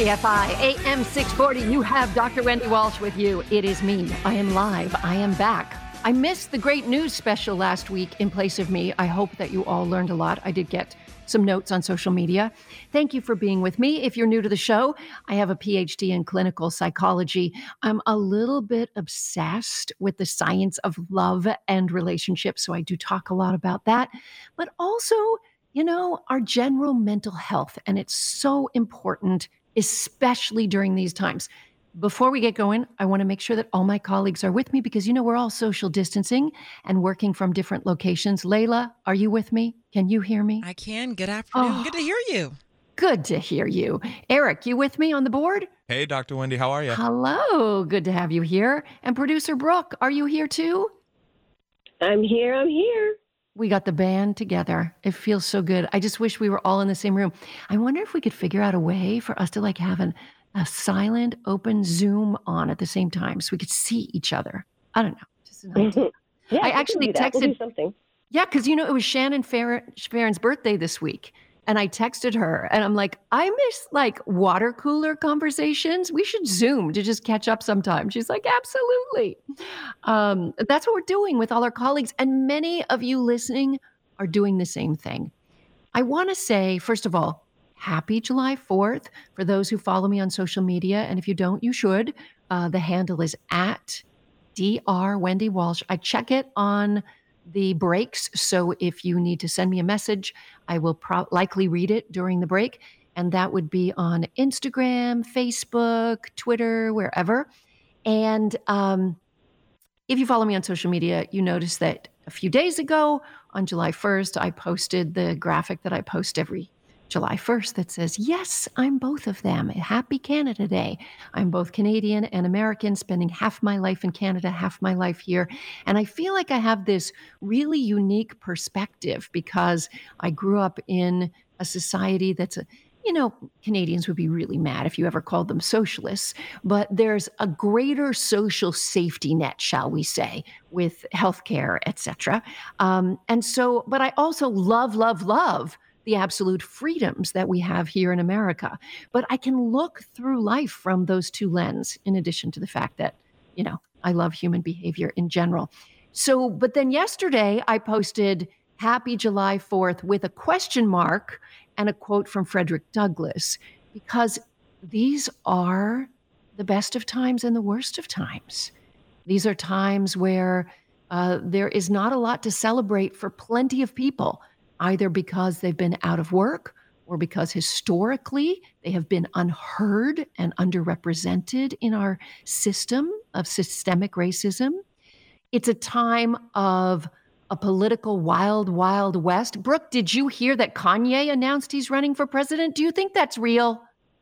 KFI AM 640. You have Dr. Wendy Walsh with you. It is me. I am live. I am back. I missed the great news special last week in place of me. I hope that you all learned a lot. I did get some notes on social media. Thank you for being with me. If you're new to the show, I have a PhD in clinical psychology. I'm a little bit obsessed with the science of love and relationships, so I do talk a lot about that. But also, our general mental health, and it's so important, especially during these times. Before we get going, I want to make sure that all my colleagues are with me because, we're all social distancing and working from different locations. Layla, are you with me? Can you hear me? I can. Good afternoon. Good to hear you. Good to hear you. Eric, you with me on the board? Hey, Dr. Wendy, how are you? Hello. Good to have you here. And producer Brooke, are you here too? I'm here. We got the band together. It feels so good. I just wish we were all in the same room. I wonder if we could figure out a way for us to have a silent, open Zoom on at the same time so we could see each other. I don't know. Just an idea. Yeah, I actually texted. We'll do something. Yeah, because it was Shannon Farron's birthday this week. And I texted her and I'm like, I miss water cooler conversations. We should Zoom to just catch up sometime. She's like, absolutely. That's what we're doing with all our colleagues. And many of you listening are doing the same thing. I want to say, first of all, happy July 4th for those who follow me on social media. And if you don't, you should. The handle is at Dr. Wendy Walsh. I check it on the breaks. So if you need to send me a message, I will likely read it during the break. And that would be on Instagram, Facebook, Twitter, wherever. And if you follow me on social media, you notice that a few days ago on July 1st, I posted the graphic that I post every July 1st that says, yes, I'm both of them. Happy Canada Day. I'm both Canadian and American, spending half my life in Canada, half my life here. And I feel like I have this really unique perspective because I grew up in a society that's Canadians would be really mad if you ever called them socialists, but there's a greater social safety net, shall we say, with healthcare, et cetera. But I also love the absolute freedoms that we have here in America. But I can look through life from those two lenses, in addition to the fact that, I love human behavior in general. So, but then yesterday I posted Happy July 4th with a question mark and a quote from Frederick Douglass, because these are the best of times and the worst of times. These are times where there is not a lot to celebrate for plenty of people, either because they've been out of work or because historically they have been unheard and underrepresented in our system of systemic racism. It's a time of a political wild, wild west. Brooke, did you hear that Kanye announced he's running for president? Do you think that's real?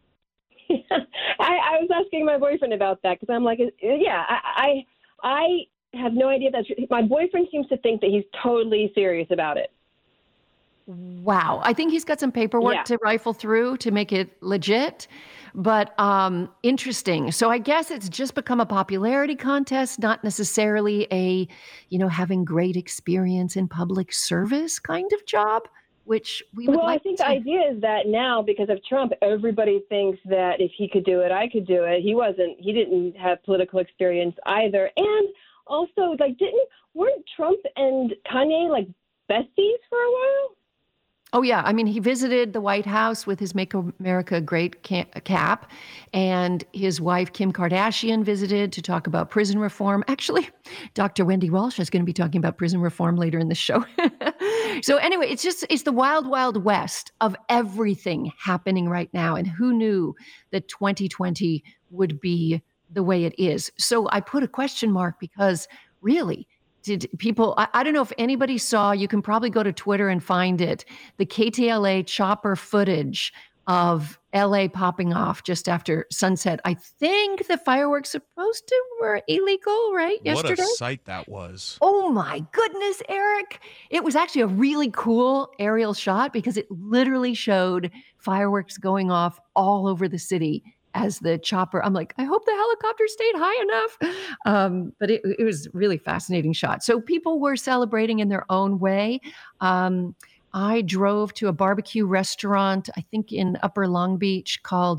I was asking my boyfriend about that because I'm like, yeah, I have no idea if that's true. My boyfriend seems to think that he's totally serious about it. Wow. I think he's got some paperwork to rifle through to make it legit, but interesting. So I guess it's just become a popularity contest, not necessarily a, having great experience in public service kind of job, which we would I think the idea is that now, because of Trump, everybody thinks that if he could do it, I could do it. He didn't have political experience either. And also, weren't Trump and Kanye besties for a while? Oh, yeah. I mean, he visited the White House with his Make America Great cap, and his wife, Kim Kardashian, visited to talk about prison reform. Actually, Dr. Wendy Walsh is going to be talking about prison reform later in the show. So anyway, it's the wild, wild west of everything happening right now. And who knew that 2020 would be the way it is? So I put a question mark because really, did people, I don't know if anybody saw, you can probably go to Twitter and find it, the KTLA chopper footage of LA popping off just after sunset. I think the fireworks were illegal, right? Yesterday? What a sight that was. Oh my goodness, Eric. It was actually a really cool aerial shot because it literally showed fireworks going off all over the city as the chopper. I'm like, I hope the helicopter stayed high enough. But it was a really fascinating shot. So people were celebrating in their own way. I drove to a barbecue restaurant, I think in Upper Long Beach, called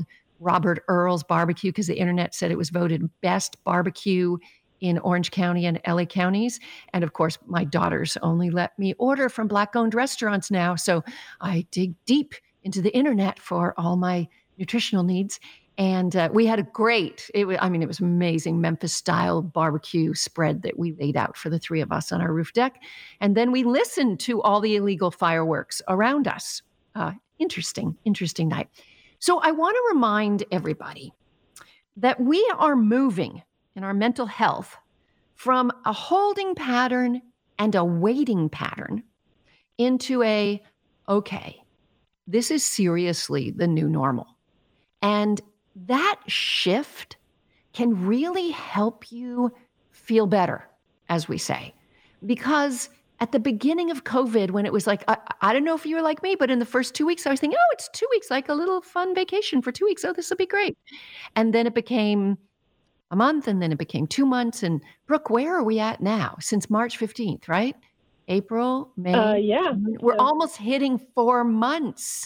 Robert Earl's barbecue because the internet said it was voted best barbecue in Orange County and LA counties. And of course, my daughters only let me order from Black-owned restaurants now. So I dig deep into the internet for all my nutritional needs. And we had a great, it was amazing Memphis-style barbecue spread that we laid out for the three of us on our roof deck. And then we listened to all the illegal fireworks around us. Interesting night. So I want to remind everybody that we are moving in our mental health from a holding pattern and a waiting pattern into okay, this is seriously the new normal. And that shift can really help you feel better, as we say, because at the beginning of COVID, when it was like, I don't know if you were like me, but in the first 2 weeks, I was thinking, oh, it's 2 weeks, like a little fun vacation for 2 weeks. Oh, this will be great. And then it became a month, and then it became 2 months. And Brooke, where are we at now? Since March 15th, right? April, May. Yeah. We're almost hitting 4 months.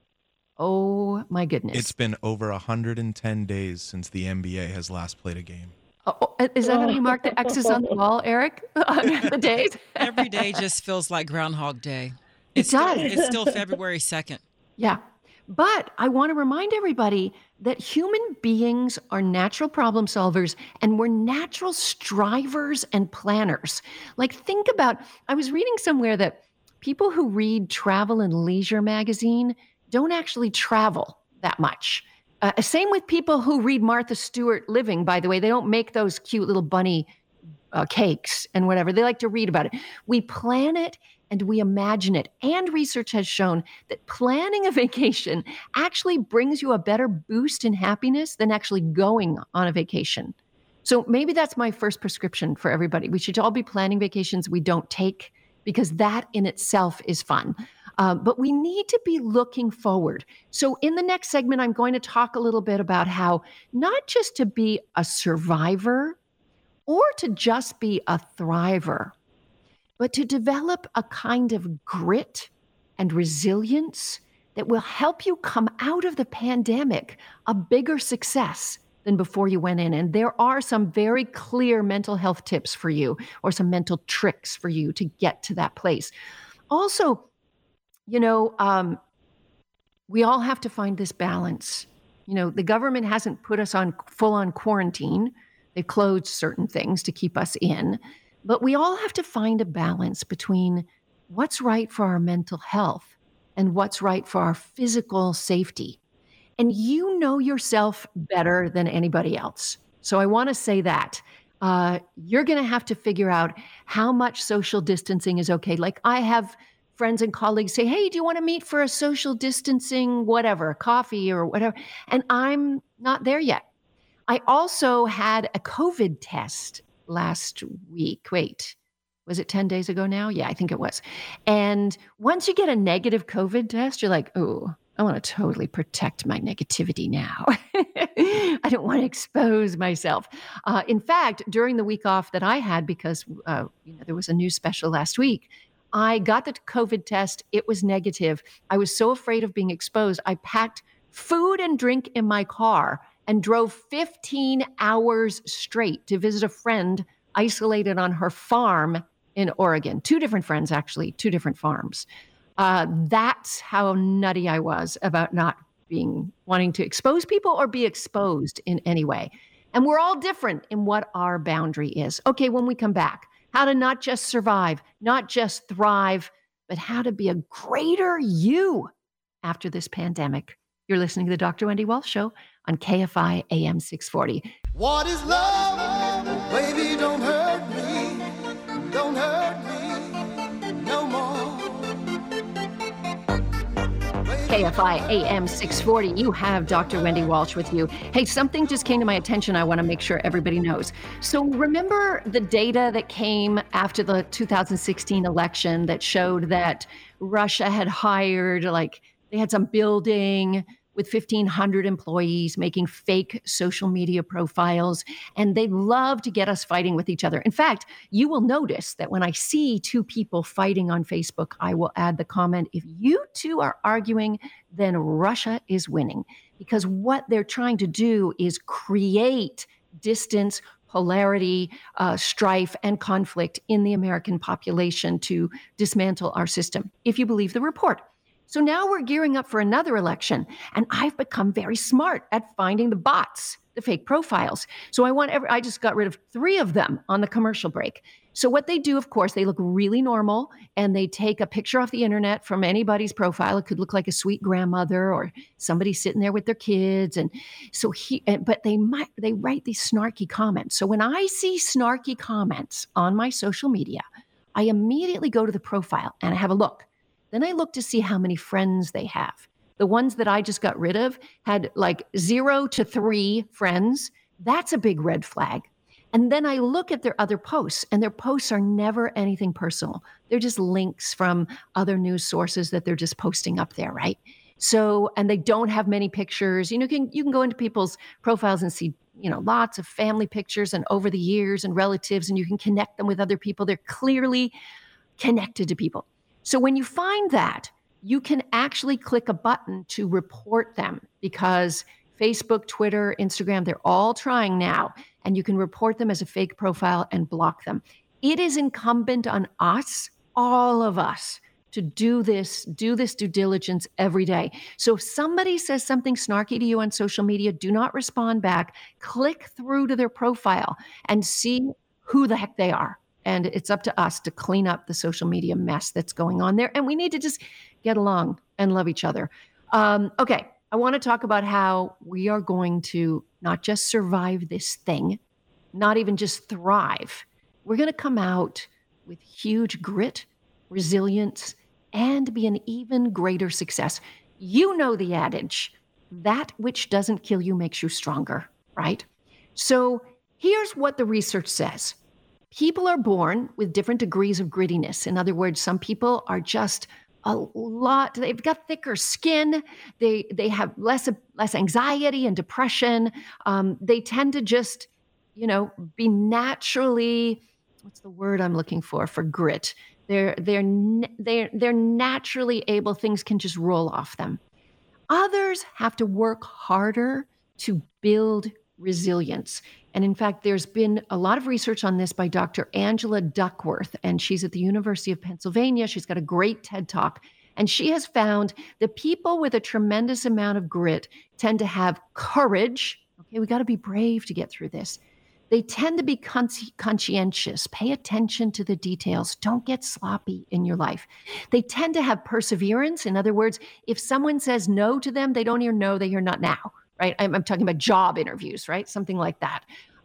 Oh, my goodness. It's been over 110 days since the NBA has last played a game. Oh, is that how you mark the X's on the wall, Eric? The days? Every day just feels like Groundhog Day. It does. It's still February 2nd. Yeah. But I want to remind everybody that human beings are natural problem solvers and we're natural strivers and planners. Like, think about, I was reading somewhere that people who read Travel and Leisure magazine don't actually travel that much. Same with people who read Martha Stewart Living, by the way. They don't make those cute little bunny cakes and whatever. They like to read about it. We plan it and we imagine it. And research has shown that planning a vacation actually brings you a better boost in happiness than actually going on a vacation. So maybe that's my first prescription for everybody. We should all be planning vacations we don't take, because that in itself is fun. But we need to be looking forward. So in the next segment, I'm going to talk a little bit about how not just to be a survivor or to just be a thriver, but to develop a kind of grit and resilience that will help you come out of the pandemic a bigger success than before you went in. And there are some very clear mental health tips for you, or some mental tricks for you to get to that place. Also, we all have to find this balance. The government hasn't put us on full-on quarantine. They've closed certain things to keep us in. But we all have to find a balance between what's right for our mental health and what's right for our physical safety. And you know yourself better than anybody else. So I want to say that. You're going to have to figure out how much social distancing is okay. Like, I have friends and colleagues say, hey, do you want to meet for a social distancing, whatever, coffee or whatever? And I'm not there yet. I also had a COVID test last week. Wait, was it 10 days ago now? Yeah, I think it was. And once you get a negative COVID test, you're like, oh, I want to totally protect my negativity now. I don't want to expose myself. In fact, during the week off that I had, because there was a news special last week, I got the COVID test. It was negative. I was so afraid of being exposed. I packed food and drink in my car and drove 15 hours straight to visit a friend isolated on her farm in Oregon. 2 different friends, actually, 2 different farms. That's how nutty I was about not wanting to expose people or be exposed in any way. And we're all different in what our boundary is. Okay, when we come back, how to not just survive, not just thrive, but how to be a greater you after this pandemic. You're listening to the Dr. Wendy Walsh Show on KFI AM 640. What is love? Baby, don't hurt me. Don't hurt me no more. KFI AM 640. You have Dr. Wendy Walsh with you. Hey, something just came to my attention I want to make sure everybody knows. So remember the data that came after the 2016 election that showed that Russia had hired, they had some building with 1,500 employees making fake social media profiles, and they love to get us fighting with each other. In fact, you will notice that when I see two people fighting on Facebook, I will add the comment, if you two are arguing, then Russia is winning. Because what they're trying to do is create distance, polarity, strife, and conflict in the American population to dismantle our system, if you believe the report. So now we're gearing up for another election, and I've become very smart at finding the bots, the fake profiles. So I just got rid of 3 of them on the commercial break. So what they do, of course, they look really normal, and they take a picture off the internet from anybody's profile. It could look like a sweet grandmother or somebody sitting there with their kids. And so but they write these snarky comments. So when I see snarky comments on my social media, I immediately go to the profile and I have a look. Then I look to see how many friends they have. The ones that I just got rid of had like 0 to 3 friends. That's a big red flag. And then I look at their other posts, and their posts are never anything personal. They're just links from other news sources that they're just posting up there, right? So, and they don't have many pictures. You can go into people's profiles and see, lots of family pictures and over the years and relatives, and you can connect them with other people. They're clearly connected to people. So when you find that, you can actually click a button to report them, because Facebook, Twitter, Instagram, they're all trying now, and you can report them as a fake profile and block them. It is incumbent on us, all of us, to do this due diligence every day. So if somebody says something snarky to you on social media, do not respond back. Click through to their profile and see who the heck they are. And it's up to us to clean up the social media mess that's going on there. And we need to just get along and love each other. Okay, I want to talk about how we are going to not just survive this thing, not even just thrive. We're going to come out with huge grit, resilience, and be an even greater success. You know the adage, that which doesn't kill you makes you stronger, right? So here's what the research says. People are born with different degrees of grittiness. In other words, some people are just they've got thicker skin. They have less anxiety and depression. They tend to just, be naturally, what's the word I'm looking for grit? They're naturally able, things can just roll off them. Others have to work harder to build resilience. And in fact, there's been a lot of research on this by Dr. Angela Duckworth, and she's at the University of Pennsylvania. She's got a great TED Talk. And she has found that people with a tremendous amount of grit tend to have courage. Okay, we got to be brave to get through this. They tend to be conscientious. Pay attention to the details. Don't get sloppy in your life. They tend to have perseverance. In other words, if someone says no to them, they don't hear no, they hear not now. Right? I'm talking about job interviews, right? Something like that.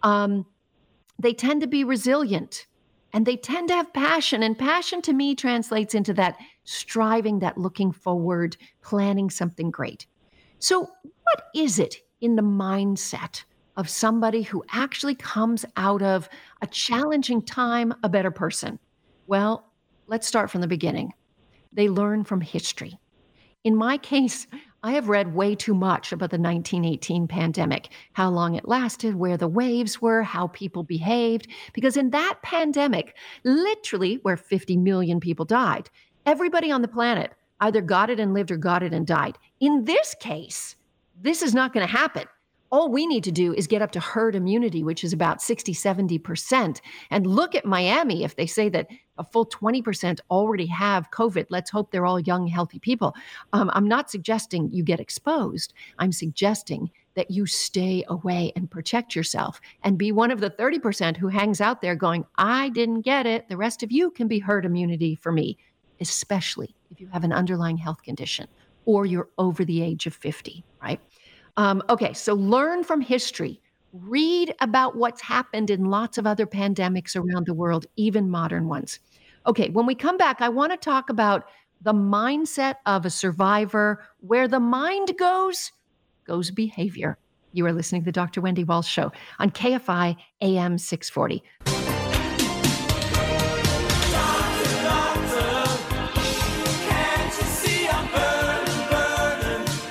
They tend to be resilient, and they tend to have passion. And passion to me translates into that striving, that looking forward, planning something great. So what is it in the mindset of somebody who actually comes out of a challenging time a better person? Well, let's start from the beginning. They learn from history. In my case, I have read way too much about the 1918 pandemic, how long it lasted, where the waves were, how people behaved. Because in that pandemic, literally where 50 million people died, everybody on the planet either got it and lived or got it and died. In this case, this is not going to happen. All we need to do is get up to herd immunity, which is about 60, 70%. And look at Miami. If they say that a full 20% already have COVID, let's hope they're all young, healthy people. I'm not suggesting you get exposed. I'm suggesting that you stay away and protect yourself and be one of the 30% who hangs out there going, I didn't get it. The rest of you can be herd immunity for me, especially if you have an underlying health condition or you're over the age of 50, right? Okay, so learn from history. Read about what's happened in lots of other pandemics around the world, even modern ones. Okay, when we come back, I want to talk about the mindset of a survivor. Where the mind goes behavior. You are listening to the Dr. Wendy Walsh Show on KFI AM 640.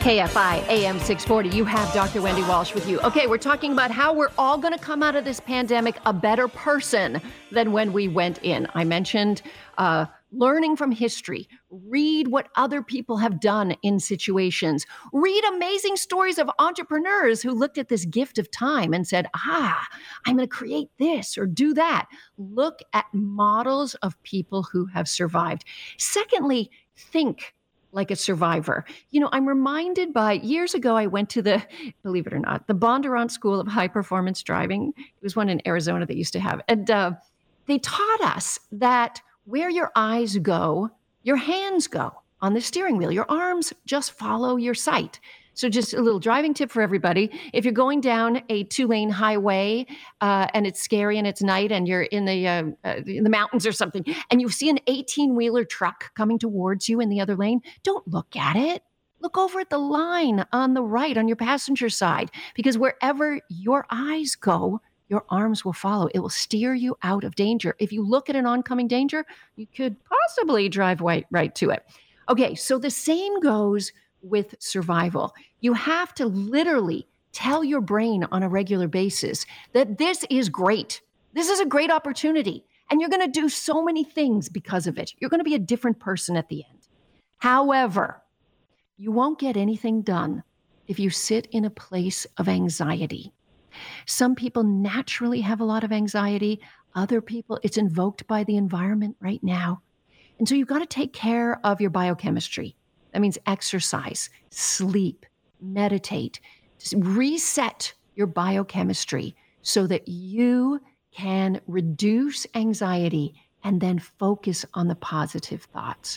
KFI AM 640. You have Dr. Wendy Walsh with you. Okay, we're talking about how we're all going to come out of this pandemic a better person than when we went in. I mentioned learning from history, read what other people have done in situations, read amazing stories of entrepreneurs who looked at this gift of time and said, I'm going to create this or do that. Look at models of people who have survived. Secondly, think like a survivor. You know, I'm reminded by years ago, I went to believe it or not, the Bondurant School of High Performance Driving. It was one in Arizona they used to have. And they taught us that where your eyes go, your hands go on the steering wheel. Your arms just follow your sight. So just a little driving tip for everybody. If you're going down a 2-lane highway and it's scary and it's night and you're in the mountains or something, and you see an 18-wheeler truck coming towards you in the other lane, don't look at it. Look over at the line on the right on your passenger side, because wherever your eyes go, your arms will follow. It will steer you out of danger. If you look at an oncoming danger, you could possibly drive right to it. Okay, so the same goes with survival. You have to literally tell your brain on a regular basis that this is great. This is a great opportunity. And you're going to do so many things because of it. You're going to be a different person at the end. However, you won't get anything done if you sit in a place of anxiety. Some people naturally have a lot of anxiety. Other people, it's invoked by the environment right now. And so you've got to take care of your biochemistry. That means exercise, sleep, meditate, just reset your biochemistry so that you can reduce anxiety and then focus on the positive thoughts.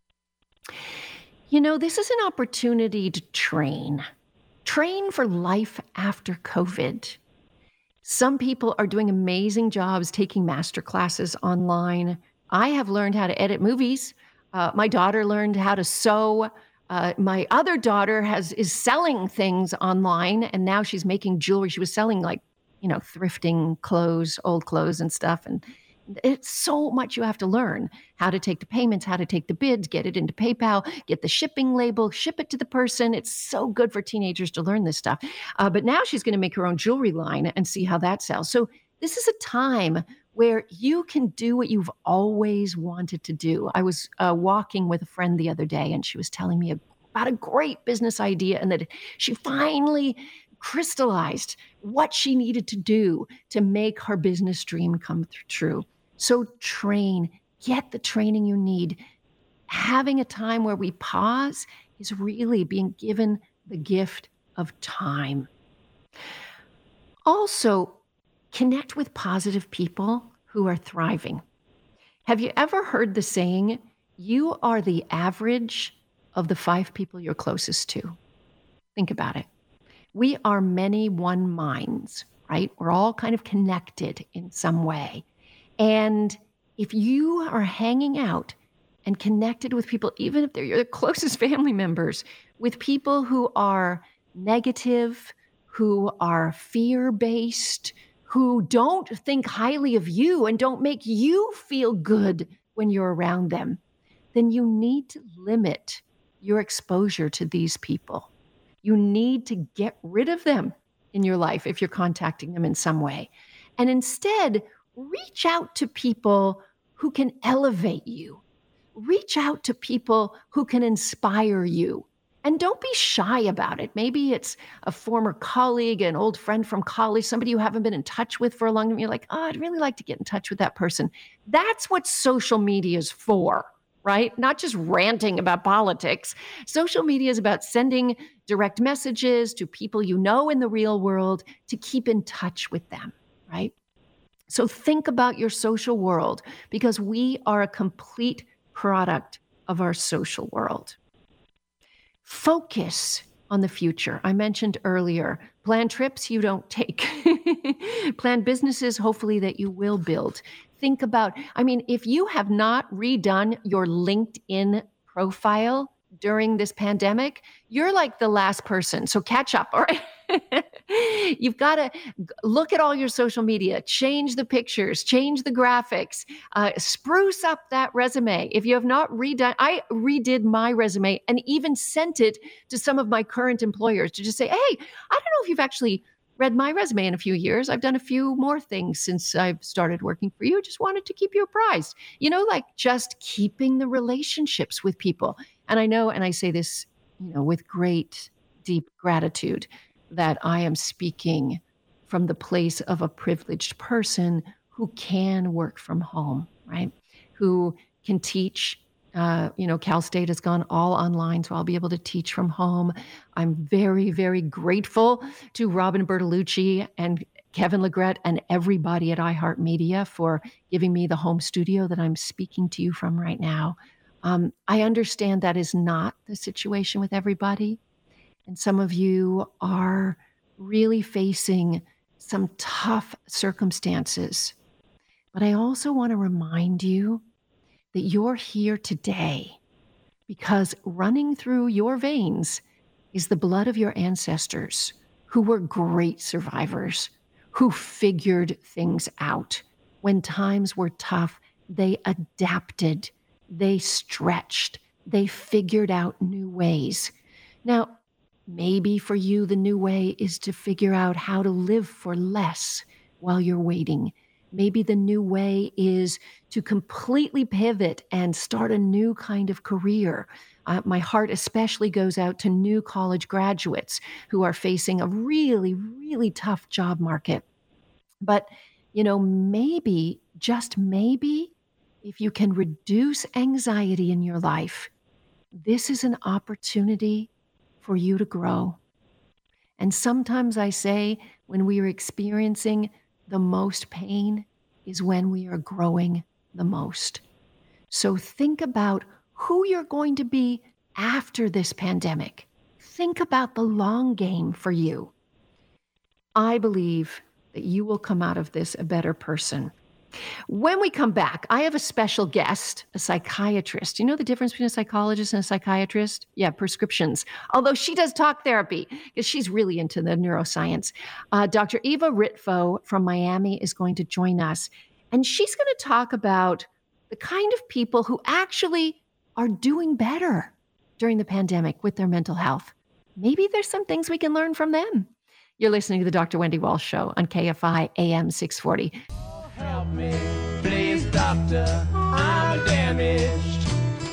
You know, this is an opportunity to train for life after COVID. Some people are doing amazing jobs taking master classes online. I have learned how to edit movies. My daughter learned how to sew. My other daughter is selling things online, and now she's making jewelry. She was selling thrifting clothes, old clothes and stuff. And it's so much you have to learn: how to take the payments, how to take the bids, get it into PayPal, get the shipping label, ship it to the person. It's so good for teenagers to learn this stuff. But now she's going to make her own jewelry line and see how that sells. So this is a time where you can do what you've always wanted to do. I was walking with a friend the other day, and she was telling me about a great business idea and that she finally crystallized what she needed to do to make her business dream come true. So train, get the training you need. Having a time where we pause is really being given the gift of time. Also, connect with positive people who are thriving. Have you ever heard the saying, you are the average of the 5 people you're closest to? Think about it. We are many one minds, right? We're all kind of connected in some way. And if you are hanging out and connected with people, even if they're your closest family members, with people who are negative, who are fear-based, who don't think highly of you and don't make you feel good when you're around them, then you need to limit your exposure to these people. You need to get rid of them in your life if you're contacting them in some way. And instead, reach out to people who can elevate you. Reach out to people who can inspire you. And don't be shy about it. Maybe it's a former colleague, an old friend from college, somebody you haven't been in touch with for a long time. You're like, I'd really like to get in touch with that person. That's what social media is for, right? Not just ranting about politics. Social media is about sending direct messages to people you know in the real world to keep in touch with them, right? So think about your social world, because we are a complete product of our social world. Focus on the future. I mentioned earlier, plan trips you don't take. Plan businesses, hopefully, that you will build. Think about, if you have not redone your LinkedIn profile during this pandemic, you're like the last person. So catch up, all right? You've got to look at all your social media, change the pictures, change the graphics, spruce up that resume. If you have not I redid my resume and even sent it to some of my current employers to just say, hey, I don't know if you've actually read my resume in a few years. I've done a few more things since I've started working for you. Just wanted to keep you apprised, like just keeping the relationships with people. And I know, and I say this, with great, deep gratitude, that I am speaking from the place of a privileged person who can work from home, right? Who can teach. Cal State has gone all online, so I'll be able to teach from home. I'm very, very grateful to Robin Bertolucci and Kevin Legret and everybody at iHeartMedia for giving me the home studio that I'm speaking to you from right now. I understand that is not the situation with everybody. And some of you are really facing some tough circumstances. But I also want to remind you that you're here today because running through your veins is the blood of your ancestors who were great survivors, who figured things out. When times were tough, they adapted, they stretched, they figured out new ways. Now, maybe for you, the new way is to figure out how to live for less while you're waiting. Maybe the new way is to completely pivot and start a new kind of career. My heart especially goes out to new college graduates who are facing a really, really tough job market. But, maybe, just maybe, if you can reduce anxiety in your life, this is an opportunity for you to grow. And sometimes I say when we are experiencing the most pain is when we are growing the most. So think about who you're going to be after this pandemic. Think about the long game for you. I believe that you will come out of this a better person. When we come back, I have a special guest, a psychiatrist. You know the difference between a psychologist and a psychiatrist? Yeah, prescriptions. Although she does talk therapy because she's really into the neuroscience. Dr. Eva Ritvo from Miami is going to join us. And she's going to talk about the kind of people who actually are doing better during the pandemic with their mental health. Maybe there's some things we can learn from them. You're listening to the Dr. Wendy Walsh Show on KFI AM 640. Help me, please, doctor, I'm damaged.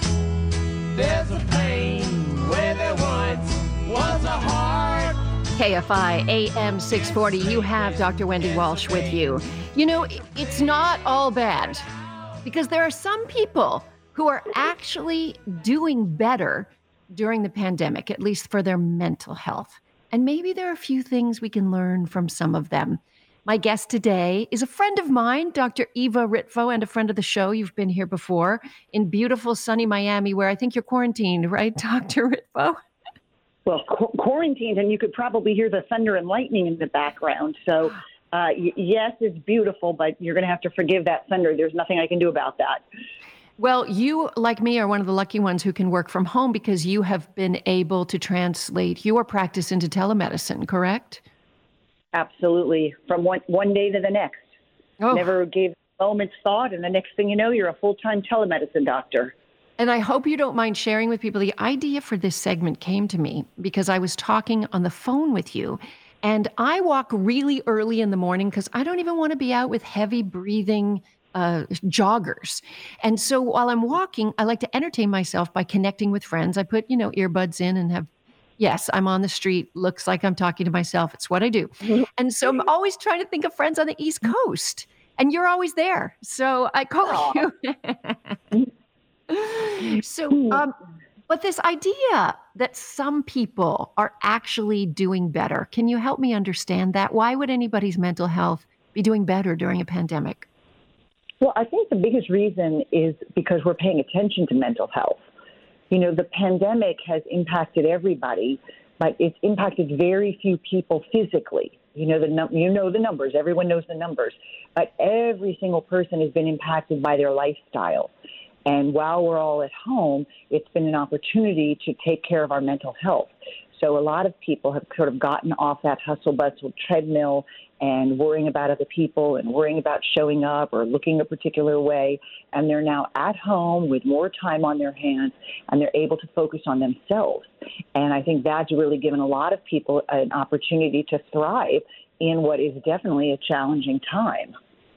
There's a pain where there once was a heart. KFI AM 640, you have Dr. Wendy Walsh with you. It's not all bad because there are some people who are actually doing better during the pandemic, at least for their mental health. And maybe there are a few things we can learn from some of them. My guest today is a friend of mine, Dr. Eva Ritvo, and a friend of the show. You've been here before in beautiful, sunny Miami, where I think you're quarantined, right, Dr. Ritvo? Well, quarantined, and you could probably hear the thunder and lightning in the background. So, yes, it's beautiful, but you're going to have to forgive that thunder. There's nothing I can do about that. Well, you, like me, are one of the lucky ones who can work from home because you have been able to translate your practice into telemedicine, correct? Absolutely. From one day to the next. Oh. Never gave a moment's thought, and the next thing you know, you're a full-time telemedicine doctor. And I hope you don't mind sharing with people. The idea for this segment came to me because I was talking on the phone with you, and I walk really early in the morning because I don't even want to be out with heavy breathing joggers. And so while I'm walking, I like to entertain myself by connecting with friends. I put, earbuds in and have, yes, I'm on the street. Looks like I'm talking to myself. It's what I do. And so I'm always trying to think of friends on the East Coast. And you're always there. So I call you. So, but this idea that some people are actually doing better, can you help me understand that? Why would anybody's mental health be doing better during a pandemic? Well, I think the biggest reason is because we're paying attention to mental health. The pandemic has impacted everybody, but it's impacted very few people physically. The numbers. Everyone knows the numbers. But every single person has been impacted by their lifestyle. And while we're all at home, it's been an opportunity to take care of our mental health. So a lot of people have sort of gotten off that hustle bustle treadmill and worrying about other people and worrying about showing up or looking a particular way. And they're now at home with more time on their hands, and they're able to focus on themselves. And I think that's really given a lot of people an opportunity to thrive in what is definitely a challenging time.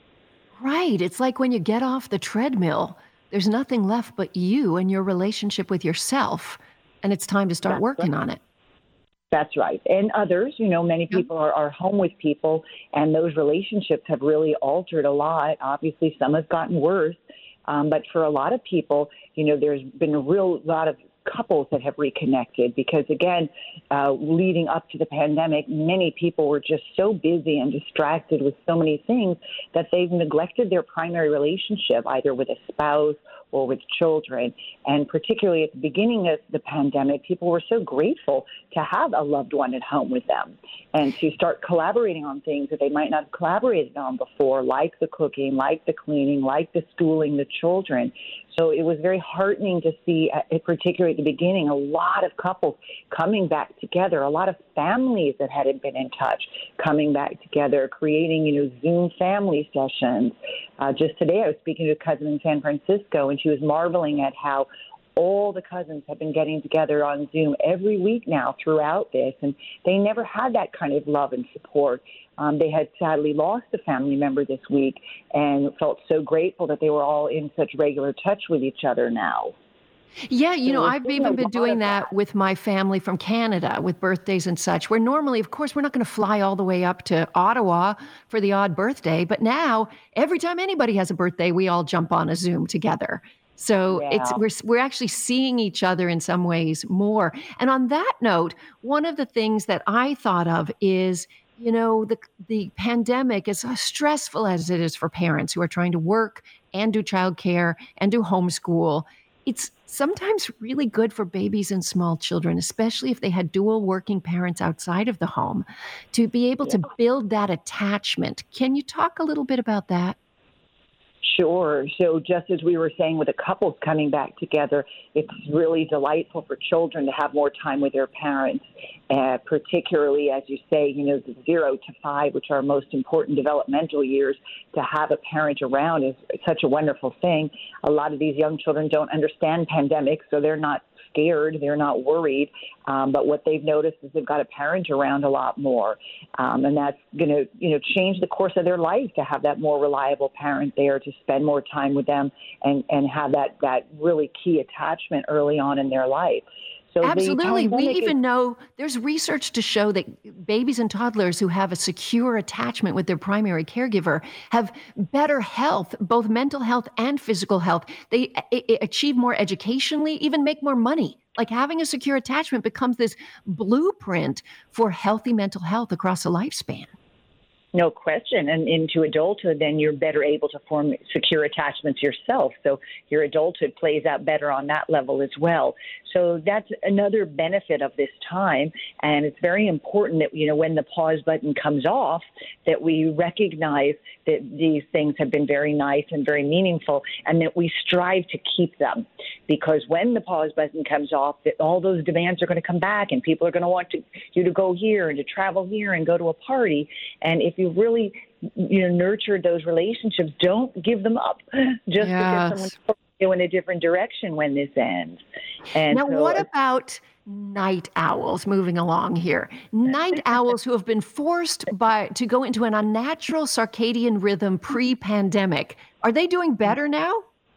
Right. It's like when you get off the treadmill, there's nothing left but you and your relationship with yourself. And it's time to start That's working right. on it. That's right. And others, many people are home with people, and those relationships have really altered a lot. Obviously, some have gotten worse. But for a lot of people, there's been a real lot of couples that have reconnected because, again, leading up to the pandemic, many people were just so busy and distracted with so many things that they've neglected their primary relationship, either with a spouse or with children. And particularly at the beginning of the pandemic, people were so grateful to have a loved one at home with them and to start collaborating on things that they might not have collaborated on before, like the cooking, like the cleaning, like the schooling the children. So it was very heartening to see, particularly at the beginning, a lot of couples coming back together, a lot of families that hadn't been in touch coming back together, creating, Zoom family sessions. Just today I was speaking to a cousin in San Francisco, and she was marveling at how all the cousins have been getting together on Zoom every week now throughout this, and they never had that kind of love and support. They had sadly lost a family member this week and felt so grateful that they were all in such regular touch with each other now. Yeah, So I've there's even a been lot doing of that with my family from Canada with birthdays and such, where normally, of course, we're not going to fly all the way up to Ottawa for the odd birthday. But now, every time anybody has a birthday, we all jump on a Zoom together. So Yeah. we're actually seeing each other in some ways more. And on that note, one of the things that I thought of is, the pandemic, as stressful as it is for parents who are trying to work and do childcare and do homeschool, it's sometimes really good for babies and small children, especially if they had dual working parents outside of the home, to be able to build that attachment. Can you talk a little bit about that? Sure. So just as we were saying with the couples coming back together, it's really delightful for children to have more time with their parents, particularly, as you say, the 0 to 5, which are most important developmental years. To have a parent around is such a wonderful thing. A lot of these young children don't understand pandemics, so they're not scared, they're not worried, but what they've noticed is they've got a parent around a lot more, and that's going to change the course of their life to have that more reliable parent there to spend more time with them and have that really key attachment early on in their life. So Absolutely. We even know there's research to show that babies and toddlers who have a secure attachment with their primary caregiver have better health, both mental health and physical health. They achieve more educationally, even make more money. Like having a secure attachment becomes this blueprint for healthy mental health across a lifespan. No question. And into adulthood, then you're better able to form secure attachments yourself. So your adulthood plays out better on that level as well. So that's another benefit of this time. And it's very important that, when the pause button comes off, that we recognize that these things have been very nice and very meaningful, and that we strive to keep them. Because when the pause button comes off, that all those demands are going to come back, and people are going to want you to go here and to travel here and go to a party. And if you really, nurtured those relationships, don't give them up just because someone's going in a different direction when this ends. And now, what about night owls? Moving along here, night owls who have been forced to go into an unnatural circadian rhythm pre-pandemic. Are they doing better now?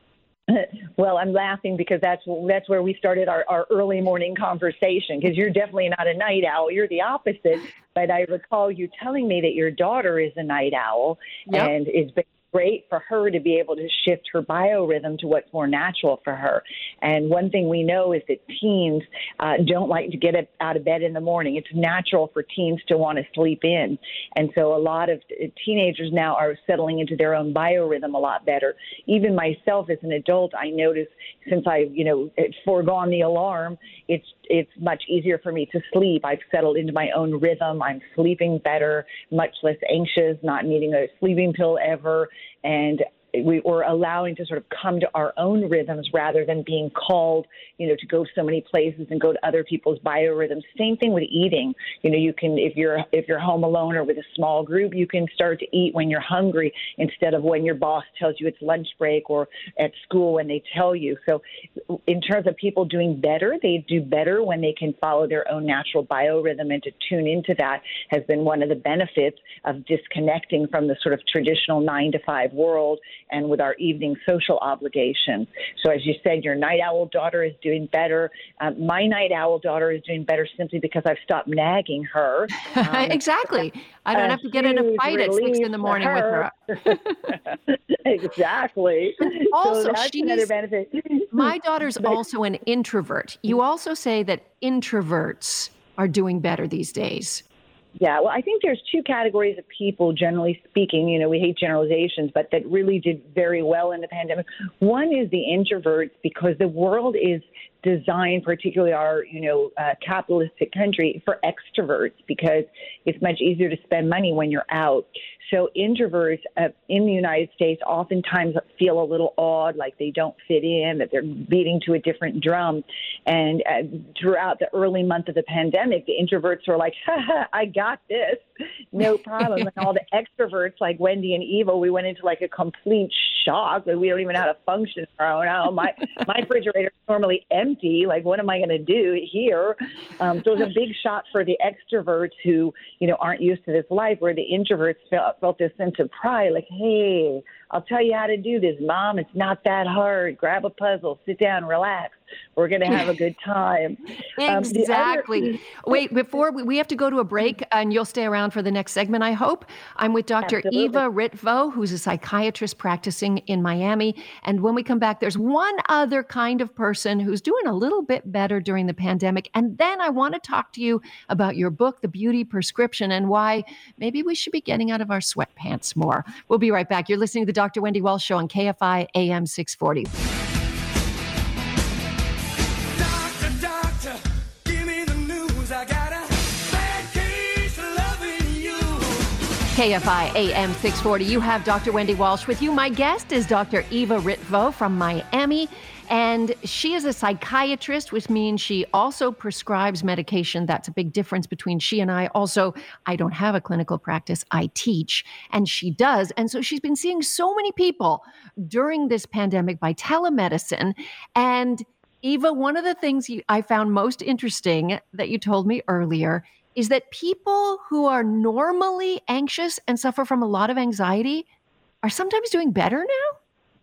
Well, I'm laughing because that's where we started our early morning conversation, because you're definitely not a night owl. You're the opposite. But I recall you telling me that your daughter is a night owl, and it's been great for her to be able to shift her biorhythm to what's more natural for her. And one thing we know is that teens don't like to get out of bed in the morning. It's natural for teens to want to sleep in. And so a lot of teenagers now are settling into their own biorhythm a lot better. Even myself as an adult, I notice since I've, foregone the alarm, it's much easier for me to sleep. I've settled into my own rhythm. I'm sleeping better, much less anxious, not needing a sleeping pill ever. And we're allowing to sort of come to our own rhythms rather than being called, to go so many places and go to other people's biorhythms. Same thing with eating. You can, if you're home alone or with a small group, you can start to eat when you're hungry instead of when your boss tells you it's lunch break, or at school when they tell you. So in terms of people doing better, they do better when they can follow their own natural biorhythm, and to tune into that has been one of the benefits of disconnecting from the sort of traditional 9-to-5 world and with our evening social obligations. So as you said, your night owl daughter is doing better. My night owl daughter is doing better simply because I've stopped nagging her. Exactly. I don't have to get in a fight at 6 in the morning with her. Exactly. Also, so that's another benefit. My daughter's also an introvert. You also say that introverts are doing better these days. Yeah, well, I think there's two categories of people, generally speaking. We hate generalizations, but that really did very well in the pandemic. One is the introverts, because the world is designed, particularly our, capitalistic country, for extroverts, because it's much easier to spend money when you're out. So introverts in the United States oftentimes feel a little odd, like they don't fit in, that they're beating to a different drum. And throughout the early month of the pandemic, the introverts were like, I got this, no problem. And all the extroverts like Wendy and Eva, we went into like a complete shock. Like, we don't even know how to function on our own. Oh, my refrigerator is normally empty. Like, what am I going to do here? So it was a big shock for the extroverts who, aren't used to this life, where the introverts felt this sense of pride, like, hey, I'll tell you how to do this, Mom. It's not that hard. Grab a puzzle, sit down, relax. We're going to have a good time. Exactly. Wait, before we have to go to a break, and you'll stay around for the next segment, I hope. I'm with Dr. Absolutely. Eva Ritvo, who's a psychiatrist practicing in Miami. And when we come back, there's one other kind of person who's doing a little bit better during the pandemic. And then I want to talk to you about your book, The Beauty Prescription, and why maybe we should be getting out of our sweatpants more. We'll be right back. You're listening to the Dr. Wendy Walsh Show on KFI AM 640. Doctor, give me the news. I got a bad case of loving you. KFI AM 640. You have Dr. Wendy Walsh with you. My guest is Dr. Eva Ritvo from Miami, and she is a psychiatrist, which means she also prescribes medication. That's a big difference between she and I. Also, I don't have a clinical practice. I teach, and she does. And so she's been seeing so many people during this pandemic by telemedicine. And Eva, one of the things I found most interesting that you told me earlier is that people who are normally anxious and suffer from a lot of anxiety are sometimes doing better now?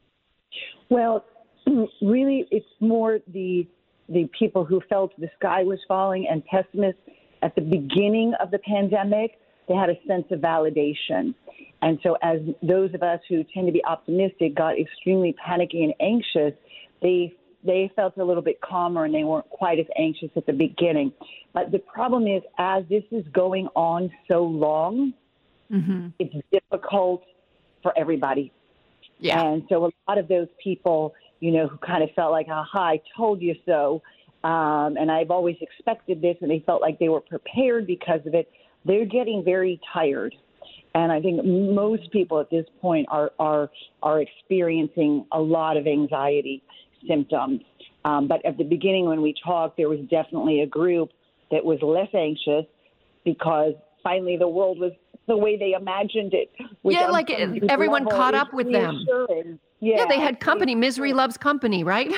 Well, really, it's more the people who felt the sky was falling and pessimists at the beginning of the pandemic. They had a sense of validation. And so as those of us who tend to be optimistic got extremely panicky and anxious, they felt a little bit calmer, and they weren't quite as anxious at the beginning. But the problem is, as this is going on so long, it's difficult for everybody. Yeah. And so a lot of those people, who kind of felt like, aha, I told you so, and I've always expected this, and they felt like they were prepared because of it, they're getting very tired. And I think most people at this point are experiencing a lot of anxiety symptoms. But at the beginning when we talked, there was definitely a group that was less anxious because finally the world was the way they imagined it. Yeah, like everyone caught up with them. Yeah, they had company. Misery loves company, right?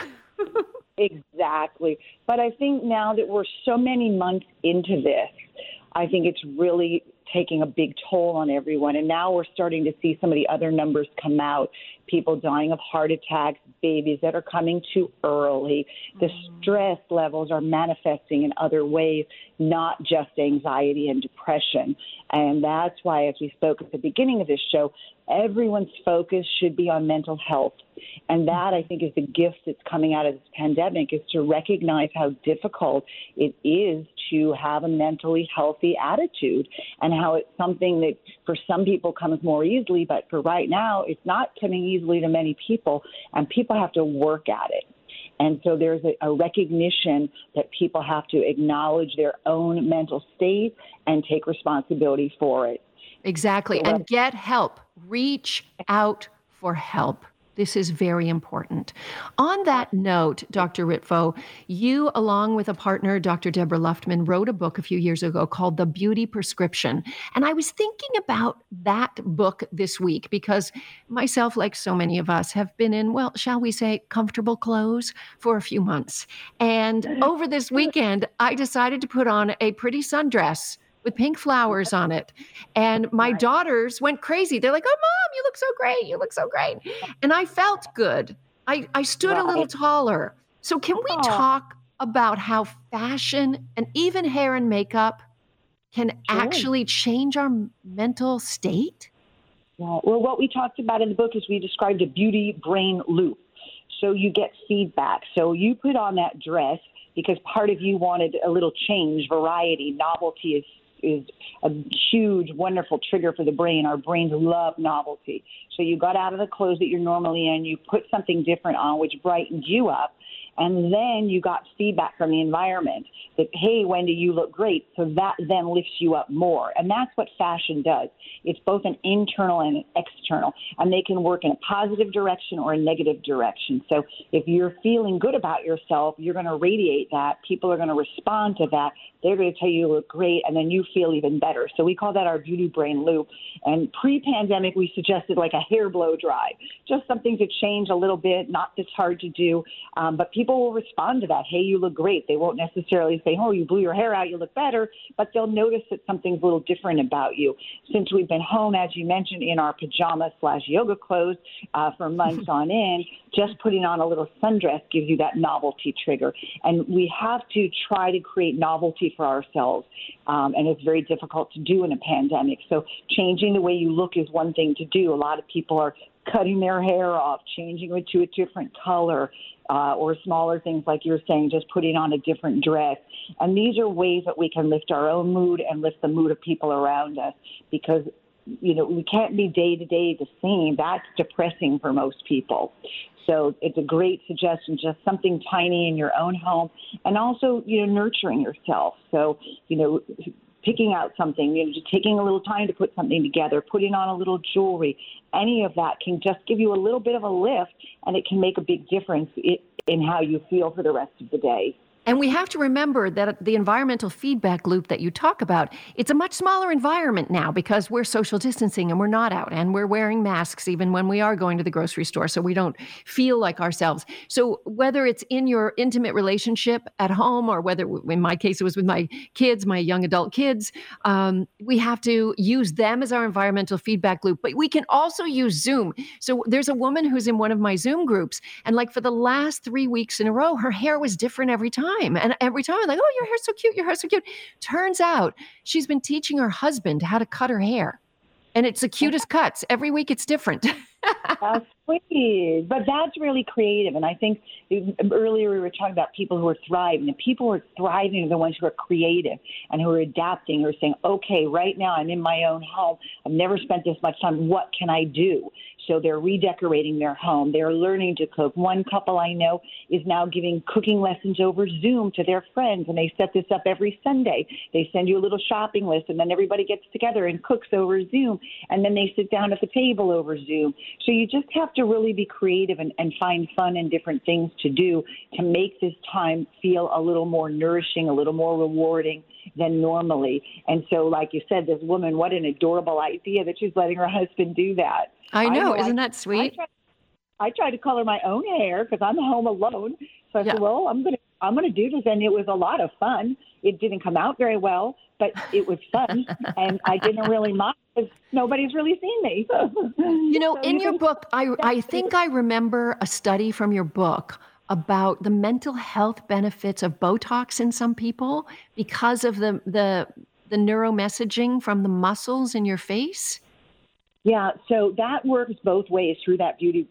Exactly. But I think now that we're so many months into this, I think it's really taking a big toll on everyone. And now we're starting to see some of the other numbers come out. People dying of heart attacks, babies that are coming too early. The stress levels are manifesting in other ways, not just anxiety and depression. And that's why, as we spoke at the beginning of this show, everyone's focus should be on mental health. And that, I think, is the gift that's coming out of this pandemic, is to recognize how difficult it is to have a mentally healthy attitude, and how it's something that for some people comes more easily, but for right now, it's not coming easily to many people, and people have to work at it. And so there's a recognition that people have to acknowledge their own mental state and take responsibility for it. Exactly. And get help. Reach out for help. This is very important. On that note, Dr. Ritvo, you, along with a partner, Dr. Deborah Luftman, wrote a book a few years ago called The Beauty Prescription. And I was thinking about that book this week because myself, like so many of us, have been in, well, shall we say, comfortable clothes for a few months. And over this weekend, I decided to put on a pretty sundress with pink flowers on it. And my daughters went crazy. They're like, oh, Mom, you look so great. You look so great. And I felt good. I stood a little taller. So can we talk about how fashion and even hair and makeup can actually change our mental state? Yeah. Well, what we talked about in the book is we described a beauty brain loop. So you get feedback. So you put on that dress because part of you wanted a little change, variety, novelty is a huge, wonderful trigger for the brain. Our brains love novelty. So you got out of the clothes that you're normally in, you put something different on, which brightened you up. And then you got feedback from the environment that, hey, Wendy, you look great. So that then lifts you up more. And that's what fashion does. It's both an internal and an external. And they can work in a positive direction or a negative direction. So if you're feeling good about yourself, you're going to radiate that. People are going to respond to that. They're going to tell you look great, and then you feel even better. So we call that our beauty brain loop. And pre-pandemic, we suggested like a hair blow dry, just something to change a little bit, not that's hard to do. But people will respond to that. Hey, you look great. They won't necessarily say, oh, you blew your hair out, you look better, but they'll notice that something's a little different about you. Since we've been home, as you mentioned, in our pajama/yoga clothes for months on end, just putting on a little sundress gives you that novelty trigger. And we have to try to create novelty for ourselves. And it's very difficult to do in a pandemic. So changing the way you look is one thing to do. A lot of people are cutting their hair off, changing it to a different color, or smaller things like you're saying, just putting on a different dress. And these are ways that we can lift our own mood and lift the mood of people around us, because we can't be day to day the same. That's depressing for most people. So it's a great suggestion, just something tiny in your own home, and also, nurturing yourself. So, picking out something, just taking a little time to put something together, putting on a little jewelry, any of that can just give you a little bit of a lift, and it can make a big difference in how you feel for the rest of the day. And we have to remember that the environmental feedback loop that you talk about, it's a much smaller environment now because we're social distancing and we're not out and we're wearing masks even when we are going to the grocery store, so we don't feel like ourselves. So whether it's in your intimate relationship at home or whether, in my case, it was with my kids, my young adult kids, we have to use them as our environmental feedback loop. But we can also use Zoom. So there's a woman who's in one of my Zoom groups, and like for the last 3 weeks in a row, her hair was different every time. And every time I'm like, oh, your hair's so cute. Your hair's so cute. Turns out she's been teaching her husband how to cut her hair. And it's the cutest cuts. Every week it's different. That's sweet. But that's really creative. And I think earlier we were talking about people who are thriving. The people who are thriving are the ones who are creative and who are adapting, who are saying, okay, right now I'm in my own home. I've never spent this much time. What can I do? So they're redecorating their home. They're learning to cook. One couple I know is now giving cooking lessons over Zoom to their friends, and they set this up every Sunday. They send you a little shopping list, and then everybody gets together and cooks over Zoom, and then they sit down at the table over Zoom. So you just have to really be creative and find fun and different things to do to make this time feel a little more nourishing, a little more rewarding than normally. And so, like you said, this woman, what an adorable idea that she's letting her husband do that. I know. Isn't that sweet? I tried to color my own hair because I'm home alone. So I said, well, I'm gonna do this, and it was a lot of fun. It didn't come out very well, but it was fun, and I didn't really mind because nobody's really seen me. In your book, I think I remember a study from your book about the mental health benefits of Botox in some people because of the neuromessaging from the muscles in your face. Yeah, so that works both ways through that beauty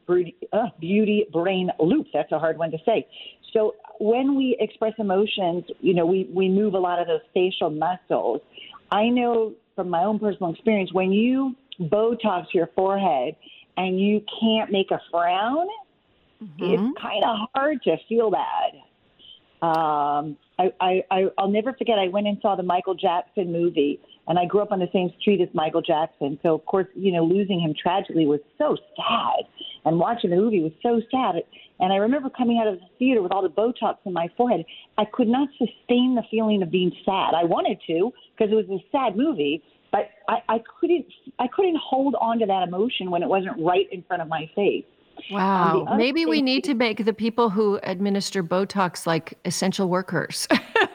brain loop. That's a hard one to say. So when we express emotions, we move a lot of those facial muscles. I know from my own personal experience, when you Botox your forehead and you can't make a frown, it's kind of hard to feel bad. I'll never forget. I went and saw the Michael Jackson movie, and I grew up on the same street as Michael Jackson. So of course, losing him tragically was so sad, and watching the movie was so sad. And I remember coming out of the theater with all the Botox in my forehead. I could not sustain the feeling of being sad. I wanted to because it was a sad movie, but I couldn't hold on to that emotion when it wasn't right in front of my face. Wow. Maybe we need to make the people who administer Botox like essential workers.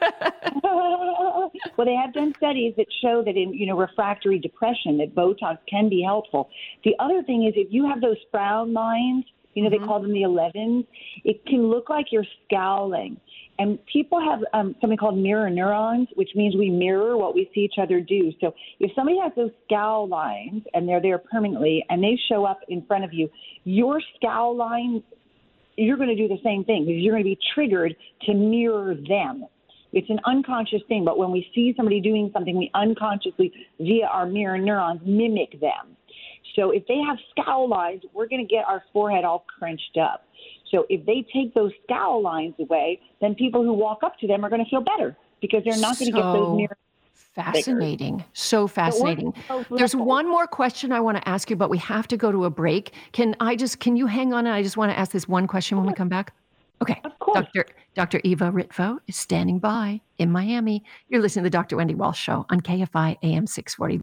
Well, they have done studies that show that in refractory depression that Botox can be helpful. The other thing is if you have those frown lines, they call them the 11s, it can look like you're scowling. And people have something called mirror neurons, which means we mirror what we see each other do. So if somebody has those scowl lines and they're there permanently and they show up in front of you, your scowl lines, you're going to do the same thing because you're going to be triggered to mirror them. It's an unconscious thing, but when we see somebody doing something, we unconsciously, via our mirror neurons, mimic them. So if they have scowl lines, we're going to get our forehead all crunched up. So if they take those scowl lines away, then people who walk up to them are going to feel better because they're not going to get those mirror. Fascinating. So fascinating. There's one more question I want to ask you, but we have to go to a break. Can you hang on? I just want to ask this one question when we come back. Okay. Of course. Dr. Eva Ritvo is standing by in Miami. You're listening to the Dr. Wendy Walsh Show on KFI AM 640.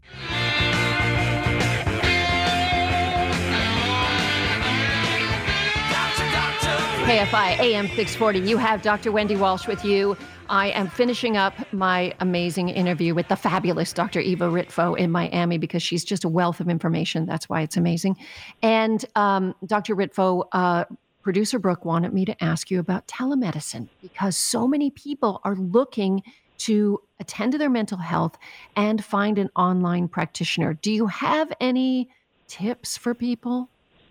KFI AM 640. You have Dr. Wendy Walsh with you. I am finishing up my amazing interview with the fabulous Dr. Eva Ritvo in Miami because she's just a wealth of information. That's why it's amazing. And Dr. Ritvo, producer Brooke wanted me to ask you about telemedicine because so many people are looking to attend to their mental health and find an online practitioner. Do you have any tips for people?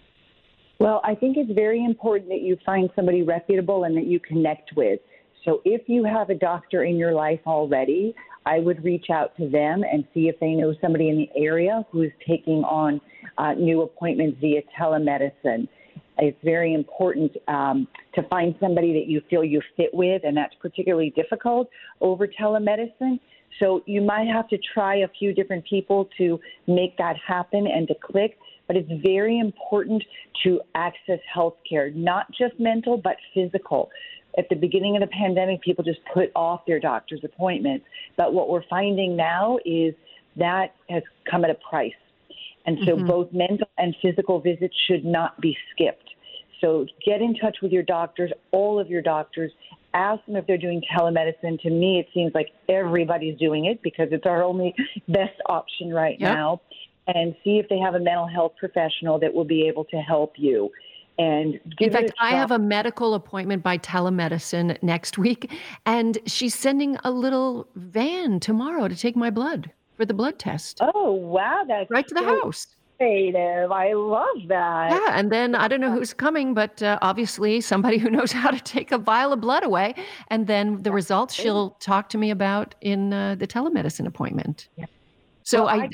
Well, I think it's very important that you find somebody reputable and that you connect with. So if you have a doctor in your life already, I would reach out to them and see if they know somebody in the area who is taking on new appointments via telemedicine. It's very important to find somebody that you feel you fit with, and that's particularly difficult over telemedicine. So you might have to try a few different people to make that happen and to click. But it's very important to access health care, not just mental, but physical. At the beginning of the pandemic, people just put off their doctor's appointments. But what we're finding now is that has come at a price. And so both mental and physical visits should not be skipped. So get in touch with your doctors, all of your doctors. Ask them if they're doing telemedicine. To me, it seems like everybody's doing it because it's our only best option right now. And see if they have a mental health professional that will be able to help you. And in fact, I have a medical appointment by telemedicine next week, and she's sending a little van tomorrow to take my blood for the blood test. Oh, wow. That's right to the house. Creative. I love that. Yeah, and then I don't know who's coming, but obviously somebody who knows how to take a vial of blood away. And then the results she'll talk to me about in the telemedicine appointment. Yeah. So well,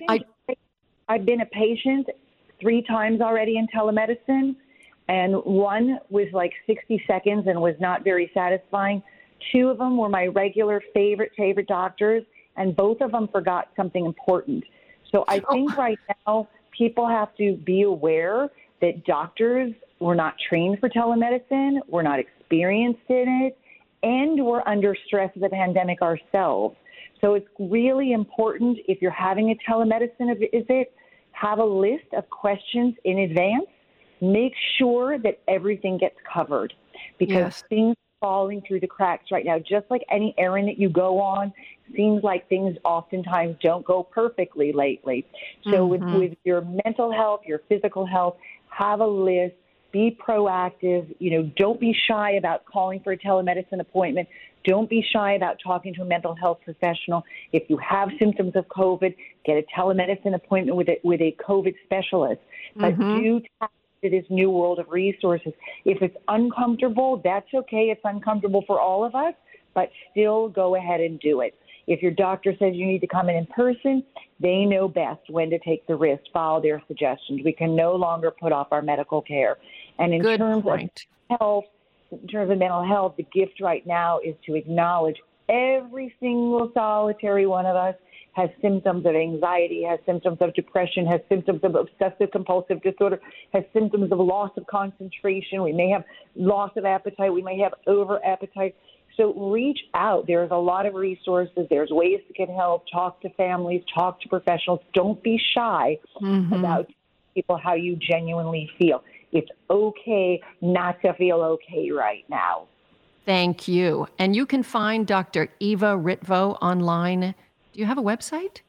I've been a patient 3 times already in telemedicine, and one was like 60 seconds and was not very satisfying. 2 of them were my regular favorite doctors, and both of them forgot something important. So I think right now people have to be aware that doctors were not trained for telemedicine, we're not experienced in it, and we're under stress of the pandemic ourselves. So it's really important if you're having a telemedicine visit, have a list of questions in advance. Make sure that everything gets covered because things are falling through the cracks right now. Just like any errand that you go on, seems like things oftentimes don't go perfectly lately. So with your mental health, your physical health, have a list. Be proactive. Don't be shy about calling for a telemedicine appointment. Don't be shy about talking to a mental health professional. If you have symptoms of COVID, get a telemedicine appointment with a COVID specialist. But do tap into this new world of resources. If it's uncomfortable, that's okay. It's uncomfortable for all of us, but still go ahead and do it. If your doctor says you need to come in person, they know best when to take the risk, follow their suggestions. We can no longer put off our medical care. And in terms of health, in terms of mental health, the gift right now is to acknowledge every single solitary one of us has symptoms of anxiety, has symptoms of depression, has symptoms of obsessive compulsive disorder, has symptoms of loss of concentration. We may have loss of appetite. We may have over appetite. So reach out. There's a lot of resources. There's ways to get help. Talk to families. Talk to professionals. Don't be shy about people how you genuinely feel. It's okay not to feel okay right now. Thank you. And you can find Dr. Eva Ritvo online. Do you have a website?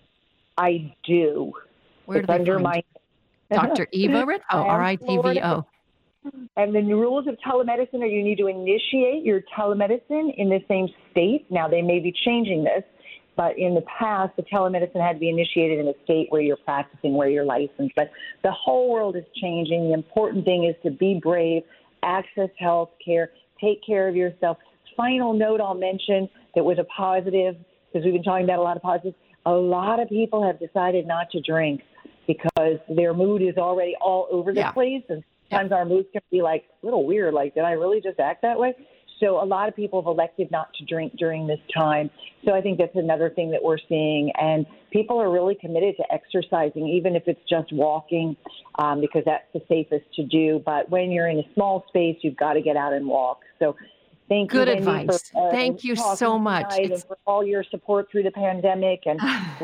I do. Where it's do they under find my Dr. Eva Ritvo, R-I-T-V-O. And the rules of telemedicine are you need to initiate your telemedicine in the same state. Now, they may be changing this, but in the past, the telemedicine had to be initiated in a state where you're practicing, where you're licensed. But the whole world is changing. The important thing is to be brave, access health care, take care of yourself. Final note I'll mention that was a positive, because we've been talking about a lot of positives. A lot of people have decided not to drink because their mood is already all over the place. And sometimes our moods can be like a little weird, like, did I really just act that way? So a lot of people have elected not to drink during this time. So I think that's another thing that we're seeing. And people are really committed to exercising, even if it's just walking, because that's the safest to do. But when you're in a small space, you've got to get out and walk. So thank you, Good Wendy, advice. for, thank you so much. And for all your support through the pandemic. And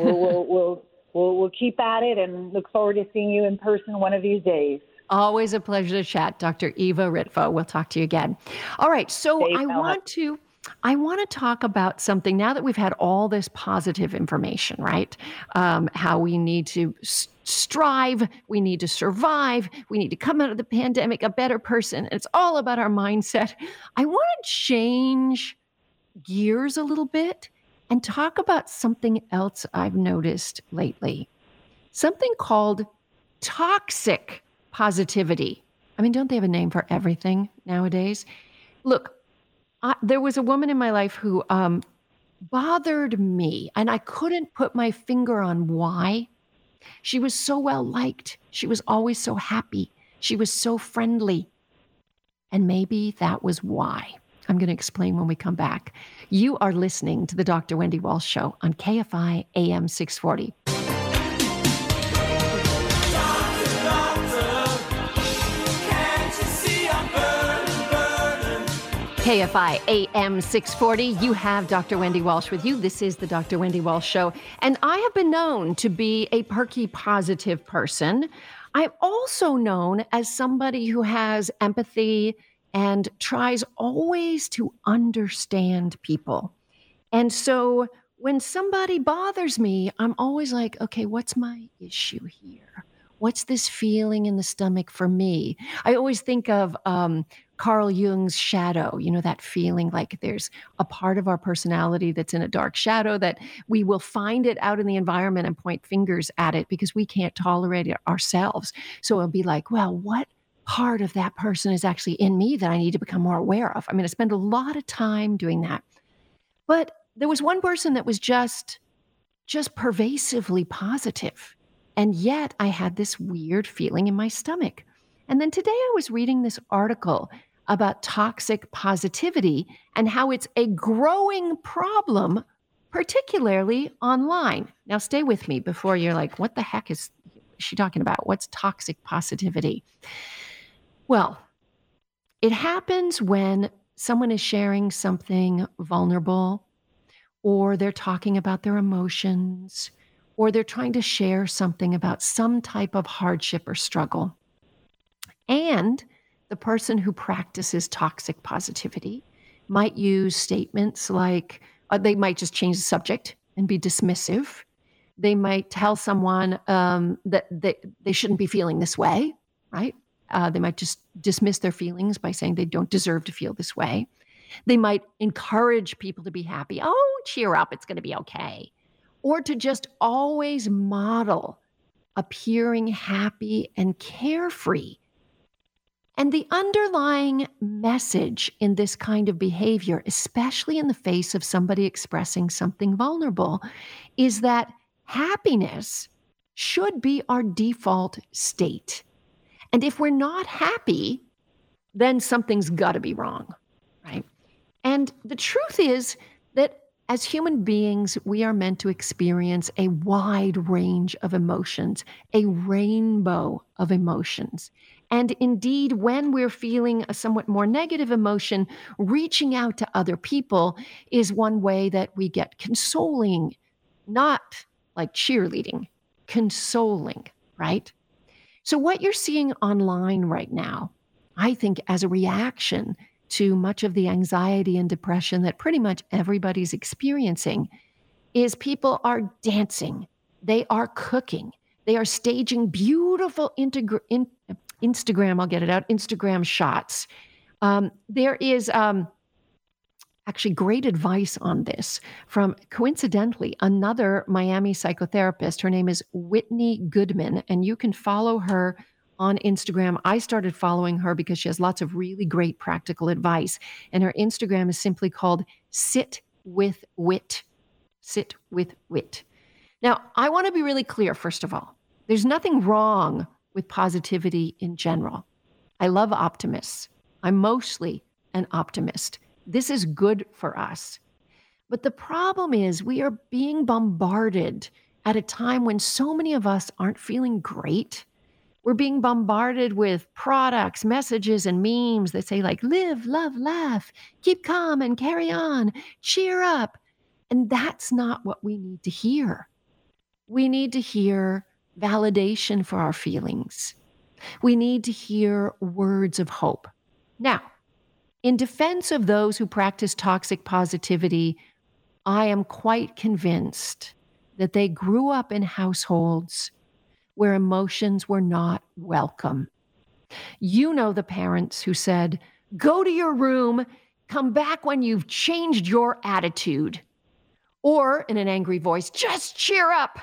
we'll keep at it and look forward to seeing you in person one of these days. Always a pleasure to chat, Dr. Eva Ritvo. We'll talk to you again. All right, so I want to talk about something now that we've had all this positive information, right? How we need to strive, we need to survive, we need to come out of the pandemic a better person. It's all about our mindset. I want to change gears a little bit and talk about something else I've noticed lately. Something called toxic positivity. I mean, don't they have a name for everything nowadays? Look, there was a woman in my life who bothered me, and I couldn't put my finger on why. She was so well liked. She was always so happy. She was so friendly. And maybe that was why. I'm going to explain when we come back. You are listening to the Dr. Wendy Walsh Show on KFI AM 640. KFI AM 640. You have Dr. Wendy Walsh with you. This is the Dr. Wendy Walsh Show. And I have been known to be a perky, positive person. I'm also known as somebody who has empathy and tries always to understand people. And so when somebody bothers me, I'm always like, okay, what's my issue here? What's this feeling in the stomach for me? I always think of Carl Jung's shadow, you know, that feeling like there's a part of our personality that's in a dark shadow, that we will find it out in the environment and point fingers at it because we can't tolerate it ourselves. So it'll be like, well, what part of that person is actually in me that I need to become more aware of? I mean, I spend a lot of time doing that. But there was one person that was just pervasively positive. And yet I had this weird feeling in my stomach. And then today I was reading this article about toxic positivity and how it's a growing problem, particularly online. Now stay with me before you're like, what the heck is she talking about? What's toxic positivity? Well, it happens when someone is sharing something vulnerable, or they're talking about their emotions, or they're trying to share something about some type of hardship or struggle. And the person who practices toxic positivity might use statements like, they might just change the subject and be dismissive. They might tell someone that they shouldn't be feeling this way, right? They might just dismiss their feelings by saying they don't deserve to feel this way. They might encourage people to be happy. Oh, cheer up, it's going to be okay. Or to just always model appearing happy and carefree. And the underlying message in this kind of behavior, especially in the face of somebody expressing something vulnerable, is that happiness should be our default state. And if we're not happy, then something's got to be wrong, right? And the truth is that as human beings, we are meant to experience a wide range of emotions, a rainbow of emotions. And indeed, when we're feeling a somewhat more negative emotion, reaching out to other people is one way that we get consoling, not like cheerleading, consoling, right? So what you're seeing online right now, I think as a reaction to much of the anxiety and depression that pretty much everybody's experiencing, is people are dancing, they are cooking, they are staging beautiful Instagram, I'll get it out, Instagram shots. There is actually great advice on this from, coincidentally, another Miami psychotherapist. Her name is Whitney Goodman, and you can follow her on Instagram. I started following her because she has lots of really great practical advice. And her Instagram is simply called Sit with Wit. Sit with Wit. Now, I want to be really clear, first of all. There's nothing wrong with positivity in general. I love optimists. I'm mostly an optimist. This is good for us. But the problem is we are being bombarded at a time when so many of us aren't feeling great. We're being bombarded with products, messages, and memes that say like, live, love, laugh, keep calm and carry on, cheer up. And that's not what we need to hear. We need to hear validation for our feelings. We need to hear words of hope. Now, in defense of those who practice toxic positivity, I am quite convinced that they grew up in households where emotions were not welcome. You know the parents who said, go to your room, come back when you've changed your attitude. Or in an angry voice, just cheer up.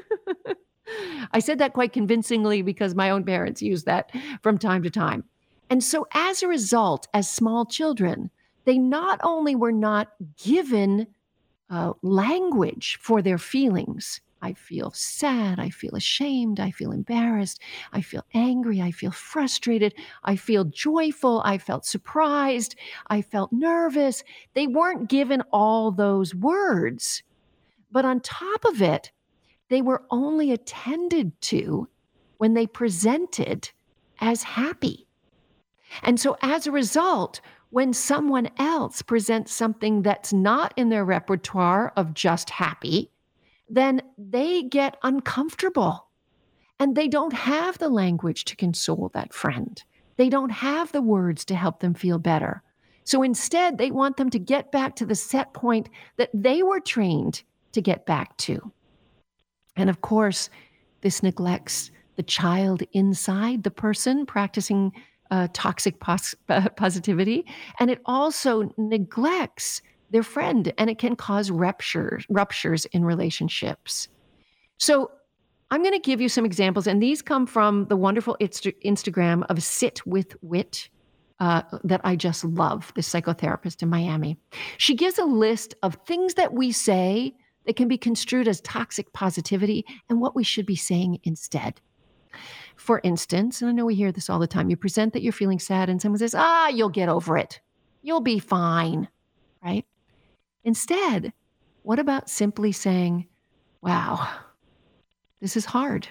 I said that quite convincingly because my own parents used that from time to time. And so as a result, as small children, they not only were not given language for their feelings. I feel sad, I feel ashamed, I feel embarrassed, I feel angry, I feel frustrated, I feel joyful, I felt surprised, I felt nervous. They weren't given all those words. But on top of it, they were only attended to when they presented as happy. And so as a result, when someone else presents something that's not in their repertoire of just happy, then they get uncomfortable and they don't have the language to console that friend. They don't have the words to help them feel better. So instead, they want them to get back to the set point that they were trained to get back to. And of course, this neglects the child inside the person practicing toxic positivity, and it also neglects their friend, and it can cause ruptures in relationships. So I'm going to give you some examples, and these come from the wonderful Instagram of Sit with Wit that I just love, this psychotherapist in Miami. She gives a list of things that we say that can be construed as toxic positivity and what we should be saying instead. For instance, and I know we hear this all the time, you present that you're feeling sad and someone says, you'll get over it. You'll be fine, right? Instead, what about simply saying, wow, this is hard.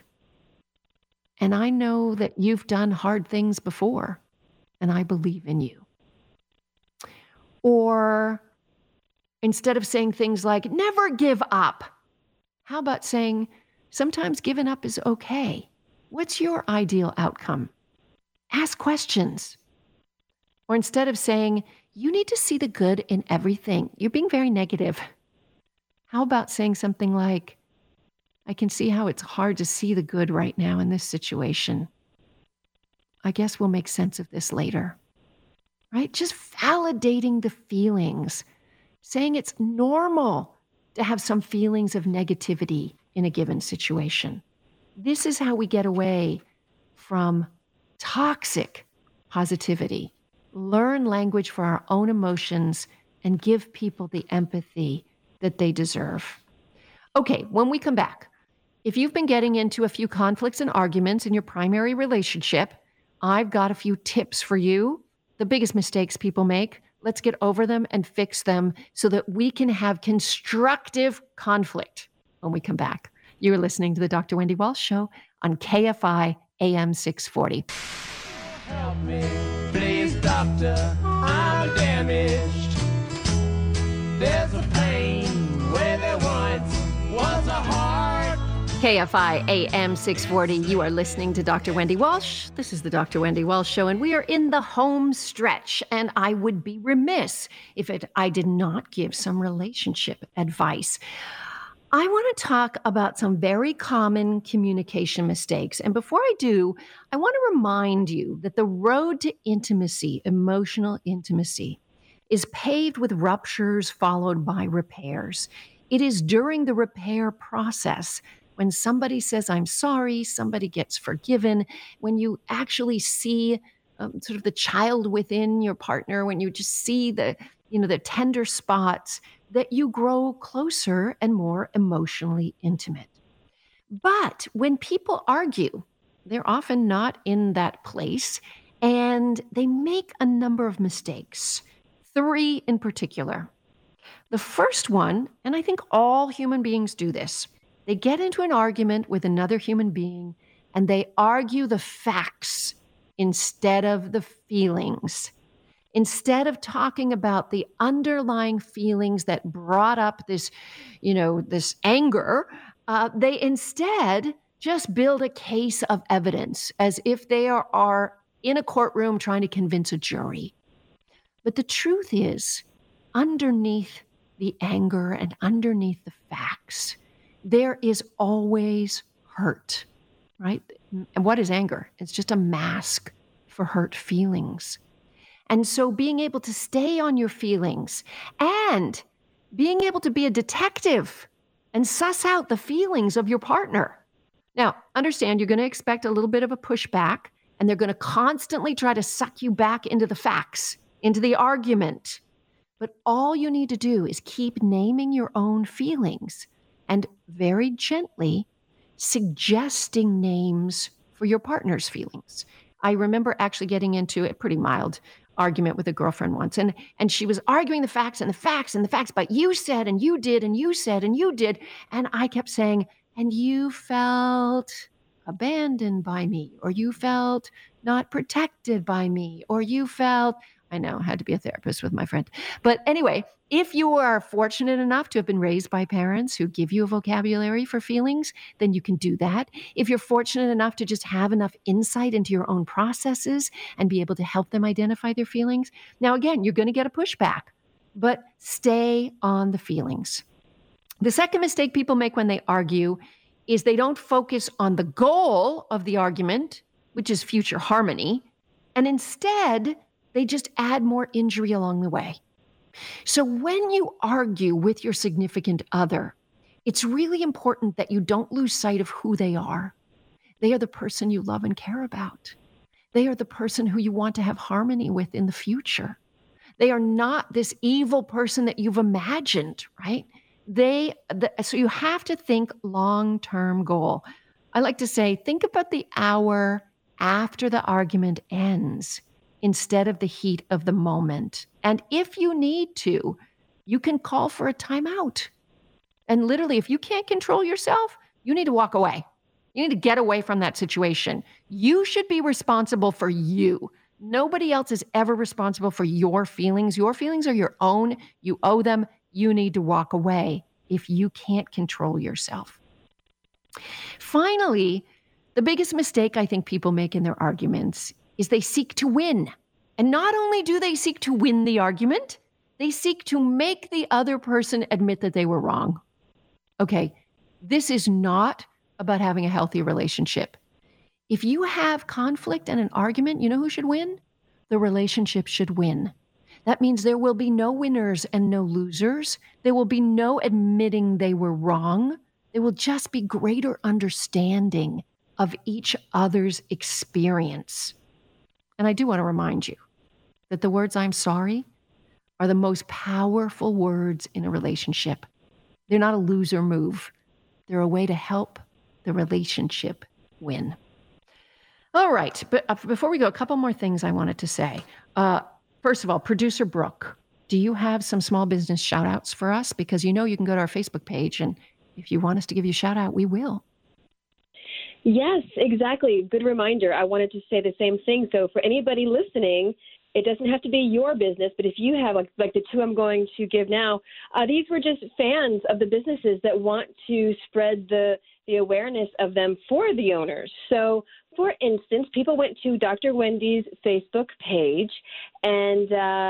And I know that you've done hard things before, and I believe in you. Or instead of saying things like, never give up, how about saying, sometimes giving up is okay. What's your ideal outcome? Ask questions. Or instead of saying, you need to see the good in everything, you're being very negative. How about saying something like, I can see how it's hard to see the good right now in this situation. I guess we'll make sense of this later. Right? Just validating the feelings, saying it's normal to have some feelings of negativity in a given situation. This is how we get away from toxic positivity. Learn language for our own emotions and give people the empathy that they deserve. Okay, when we come back, if you've been getting into a few conflicts and arguments in your primary relationship, I've got a few tips for you the biggest mistakes people make. Let's get over them and fix them so that we can have constructive conflict when we come back. You're listening to the Dr. Wendy Walsh Show on KFI AM 640. Help me, please, doctor. I'm damaged. There's a pain where there once was a heart. KFI AM 640. You are listening to Dr. Wendy Walsh. This is the Dr. Wendy Walsh Show, and we are in the home stretch. And I would be remiss if I did not give some relationship advice. I want to talk about some very common communication mistakes. And before I do, I want to remind you that the road to intimacy, emotional intimacy, is paved with ruptures followed by repairs. It is during the repair process when somebody says, I'm sorry, somebody gets forgiven, when you actually see sort of the child within your partner, when you just see the tender spots, that you grow closer and more emotionally intimate. But when people argue, they're often not in that place, and they make a number of mistakes, 3 in particular. The first one, and I think all human beings do this, they get into an argument with another human being and they argue the facts instead of the feelings. Instead of talking about the underlying feelings that brought up this anger, they instead just build a case of evidence as if they are in a courtroom trying to convince a jury. But the truth is, underneath the anger and underneath the facts, there is always hurt, right? And what is anger? It's just a mask for hurt feelings. And so being able to stay on your feelings and being able to be a detective and suss out the feelings of your partner. Now, understand you're going to expect a little bit of a pushback, and they're going to constantly try to suck you back into the facts, into the argument. But all you need to do is keep naming your own feelings and very gently suggesting names for your partner's feelings. I remember actually getting into a pretty mild argument with a girlfriend once, and she was arguing the facts and the facts and the facts, but you said and you did and you said and you did, and I kept saying, and you felt abandoned by me, or you felt not protected by me, or you felt, I know, I had to be a therapist with my friend. But anyway, if you are fortunate enough to have been raised by parents who give you a vocabulary for feelings, then you can do that. If you're fortunate enough to just have enough insight into your own processes and be able to help them identify their feelings. Now, again, you're going to get a pushback, but stay on the feelings. The second mistake people make when they argue is they don't focus on the goal of the argument, which is future harmony, and instead they just add more injury along the way. So when you argue with your significant other, it's really important that you don't lose sight of who they are. They are the person you love and care about. They are the person who you want to have harmony with in the future. They are not this evil person that you've imagined, right? So you have to think long-term goal. I like to say, think about the hour after the argument ends instead of the heat of the moment. And if you need to, you can call for a timeout. And literally, if you can't control yourself, you need to walk away. You need to get away from that situation. You should be responsible for you. Nobody else is ever responsible for your feelings. Your feelings are your own. You owe them. You need to walk away if you can't control yourself. Finally, the biggest mistake I think people make in their arguments is they seek to win. And not only do they seek to win the argument, they seek to make the other person admit that they were wrong. Okay, this is not about having a healthy relationship. If you have conflict and an argument, you know who should win? The relationship should win. That means there will be no winners and no losers. There will be no admitting they were wrong. There will just be greater understanding of each other's experience. And I do want to remind you that the words "I'm sorry" are the most powerful words in a relationship. They're not a loser move. They're a way to help the relationship win. All right, but before we go, a couple more things I wanted to say. First of all, producer Brooke, do you have some small business shout outs for us? Because you can go to our Facebook page, and if you want us to give you a shout out, we will. Yes, exactly. Good reminder. I wanted to say the same thing. So for anybody listening, it doesn't have to be your business, but if you have like the two I'm going to give now, these were just fans of the businesses that want to spread the awareness of them for the owners. So, for instance, people went to Dr. Wendy's Facebook page, and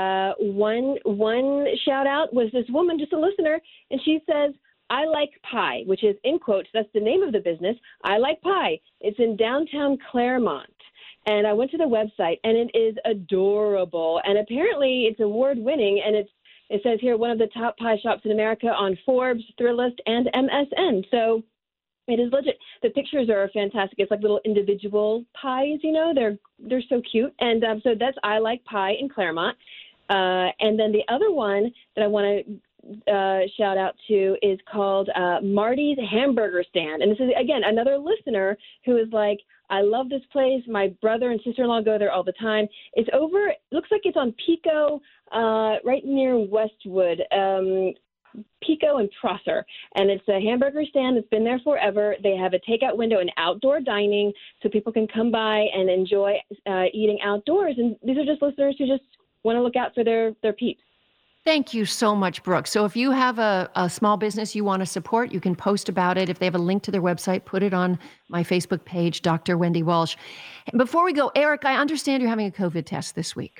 one shout out was this woman, just a listener, and she says, "I like pie," which is in quotes. That's the name of the business. I like pie. It's in downtown Claremont. And I went to the website, and it is adorable. And apparently it's award-winning, and it says here one of the top pie shops in America on Forbes, Thrillist, and MSN. So it is legit. The pictures are fantastic. It's like little individual pies, They're so cute. And so that's I Like Pie in Claremont. And then the other one that I want to shout out to is called Marty's Hamburger Stand. And this is, again, another listener who is like, I love this place. My brother and sister-in-law go there all the time. It's over, looks like it's on Pico, right near Westwood, Pico and Prosser. And it's a hamburger stand that's been there forever. They have a takeout window and outdoor dining so people can come by and enjoy eating outdoors. And these are just listeners who just want to look out for their peeps. Thank you so much, Brooke. So if you have a small business you want to support, you can post about it. If they have a link to their website, put it on my Facebook page, Dr. Wendy Walsh. Before we go, Eric, I understand you're having a COVID test this week.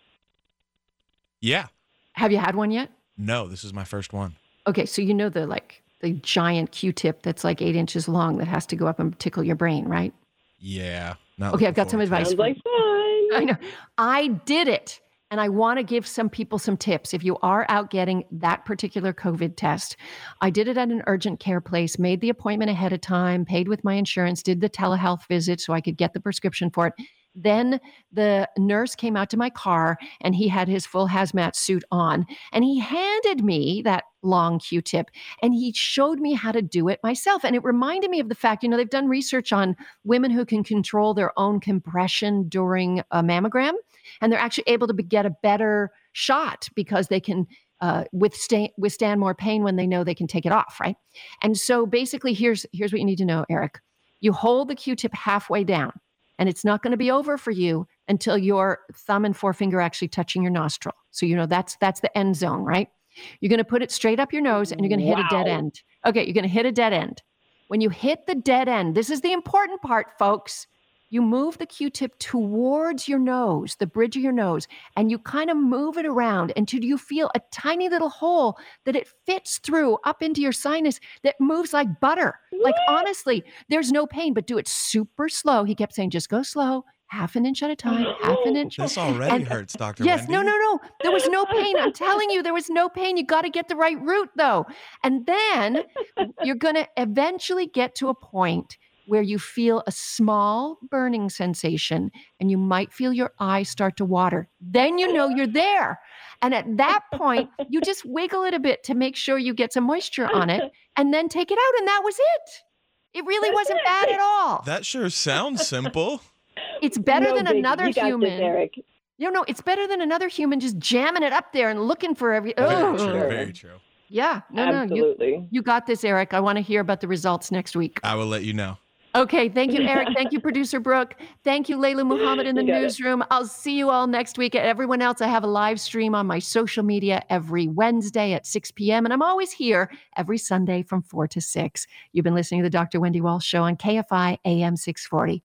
Yeah. Have you had one yet? No, this is my first one. Okay, so the giant Q-tip that's like 8 inches long that has to go up and tickle your brain, right? Yeah. Okay, I've got some advice. Sounds like fun. I know. I did it. And I want to give some people some tips. If you are out getting that particular COVID test, I did it at an urgent care place, made the appointment ahead of time, paid with my insurance, did the telehealth visit so I could get the prescription for it. Then the nurse came out to my car and he had his full hazmat suit on and he handed me that long Q-tip and he showed me how to do it myself. And it reminded me of the fact, they've done research on women who can control their own compression during a mammogram. And they're actually able to get a better shot because they can withstand more pain when they know they can take it off, right? And so basically, here's what you need to know, Eric. You hold the Q-tip halfway down, and it's not going to be over for you until your thumb and forefinger actually touching your nostril. So that's the end zone, right? You're going to put it straight up your nose, and you're going to hit a dead end. Okay, you're going to hit a dead end. When you hit the dead end, this is the important part, folks. You move the Q-tip towards your nose, the bridge of your nose, and you kind of move it around until you feel a tiny little hole that it fits through up into your sinus that moves like butter. Like, honestly, there's no pain, but do it super slow. He kept saying, just go slow, half an inch at a time, half an inch. This already hurts, Dr. Yes, Wendy. no. There was no pain. I'm telling you, there was no pain. You got to get the right route, though. And then you're going to eventually get to a point where you feel a small burning sensation and you might feel your eyes start to water. Then you know you're there. And at that point, you just wiggle it a bit to make sure you get some moisture on it and then take it out. And that was it. It really wasn't bad at all. That sure sounds simple. It's better than biggie. another You got human. this, Eric. No, it's better than another human just jamming it up there and looking for every. Very true. Very true. Yeah. No. Absolutely. You got this, Eric. I want to hear about the results next week. I will let you know. Okay. Thank you, Eric. Thank you, producer Brooke. Thank you, Layla Muhammad in the You got it. newsroom. I'll see you all next week. Everyone else, I have a live stream on my social media every Wednesday at 6 p.m. And I'm always here every Sunday from 4 to 6. You've been listening to the Dr. Wendy Walsh Show on KFI AM 640.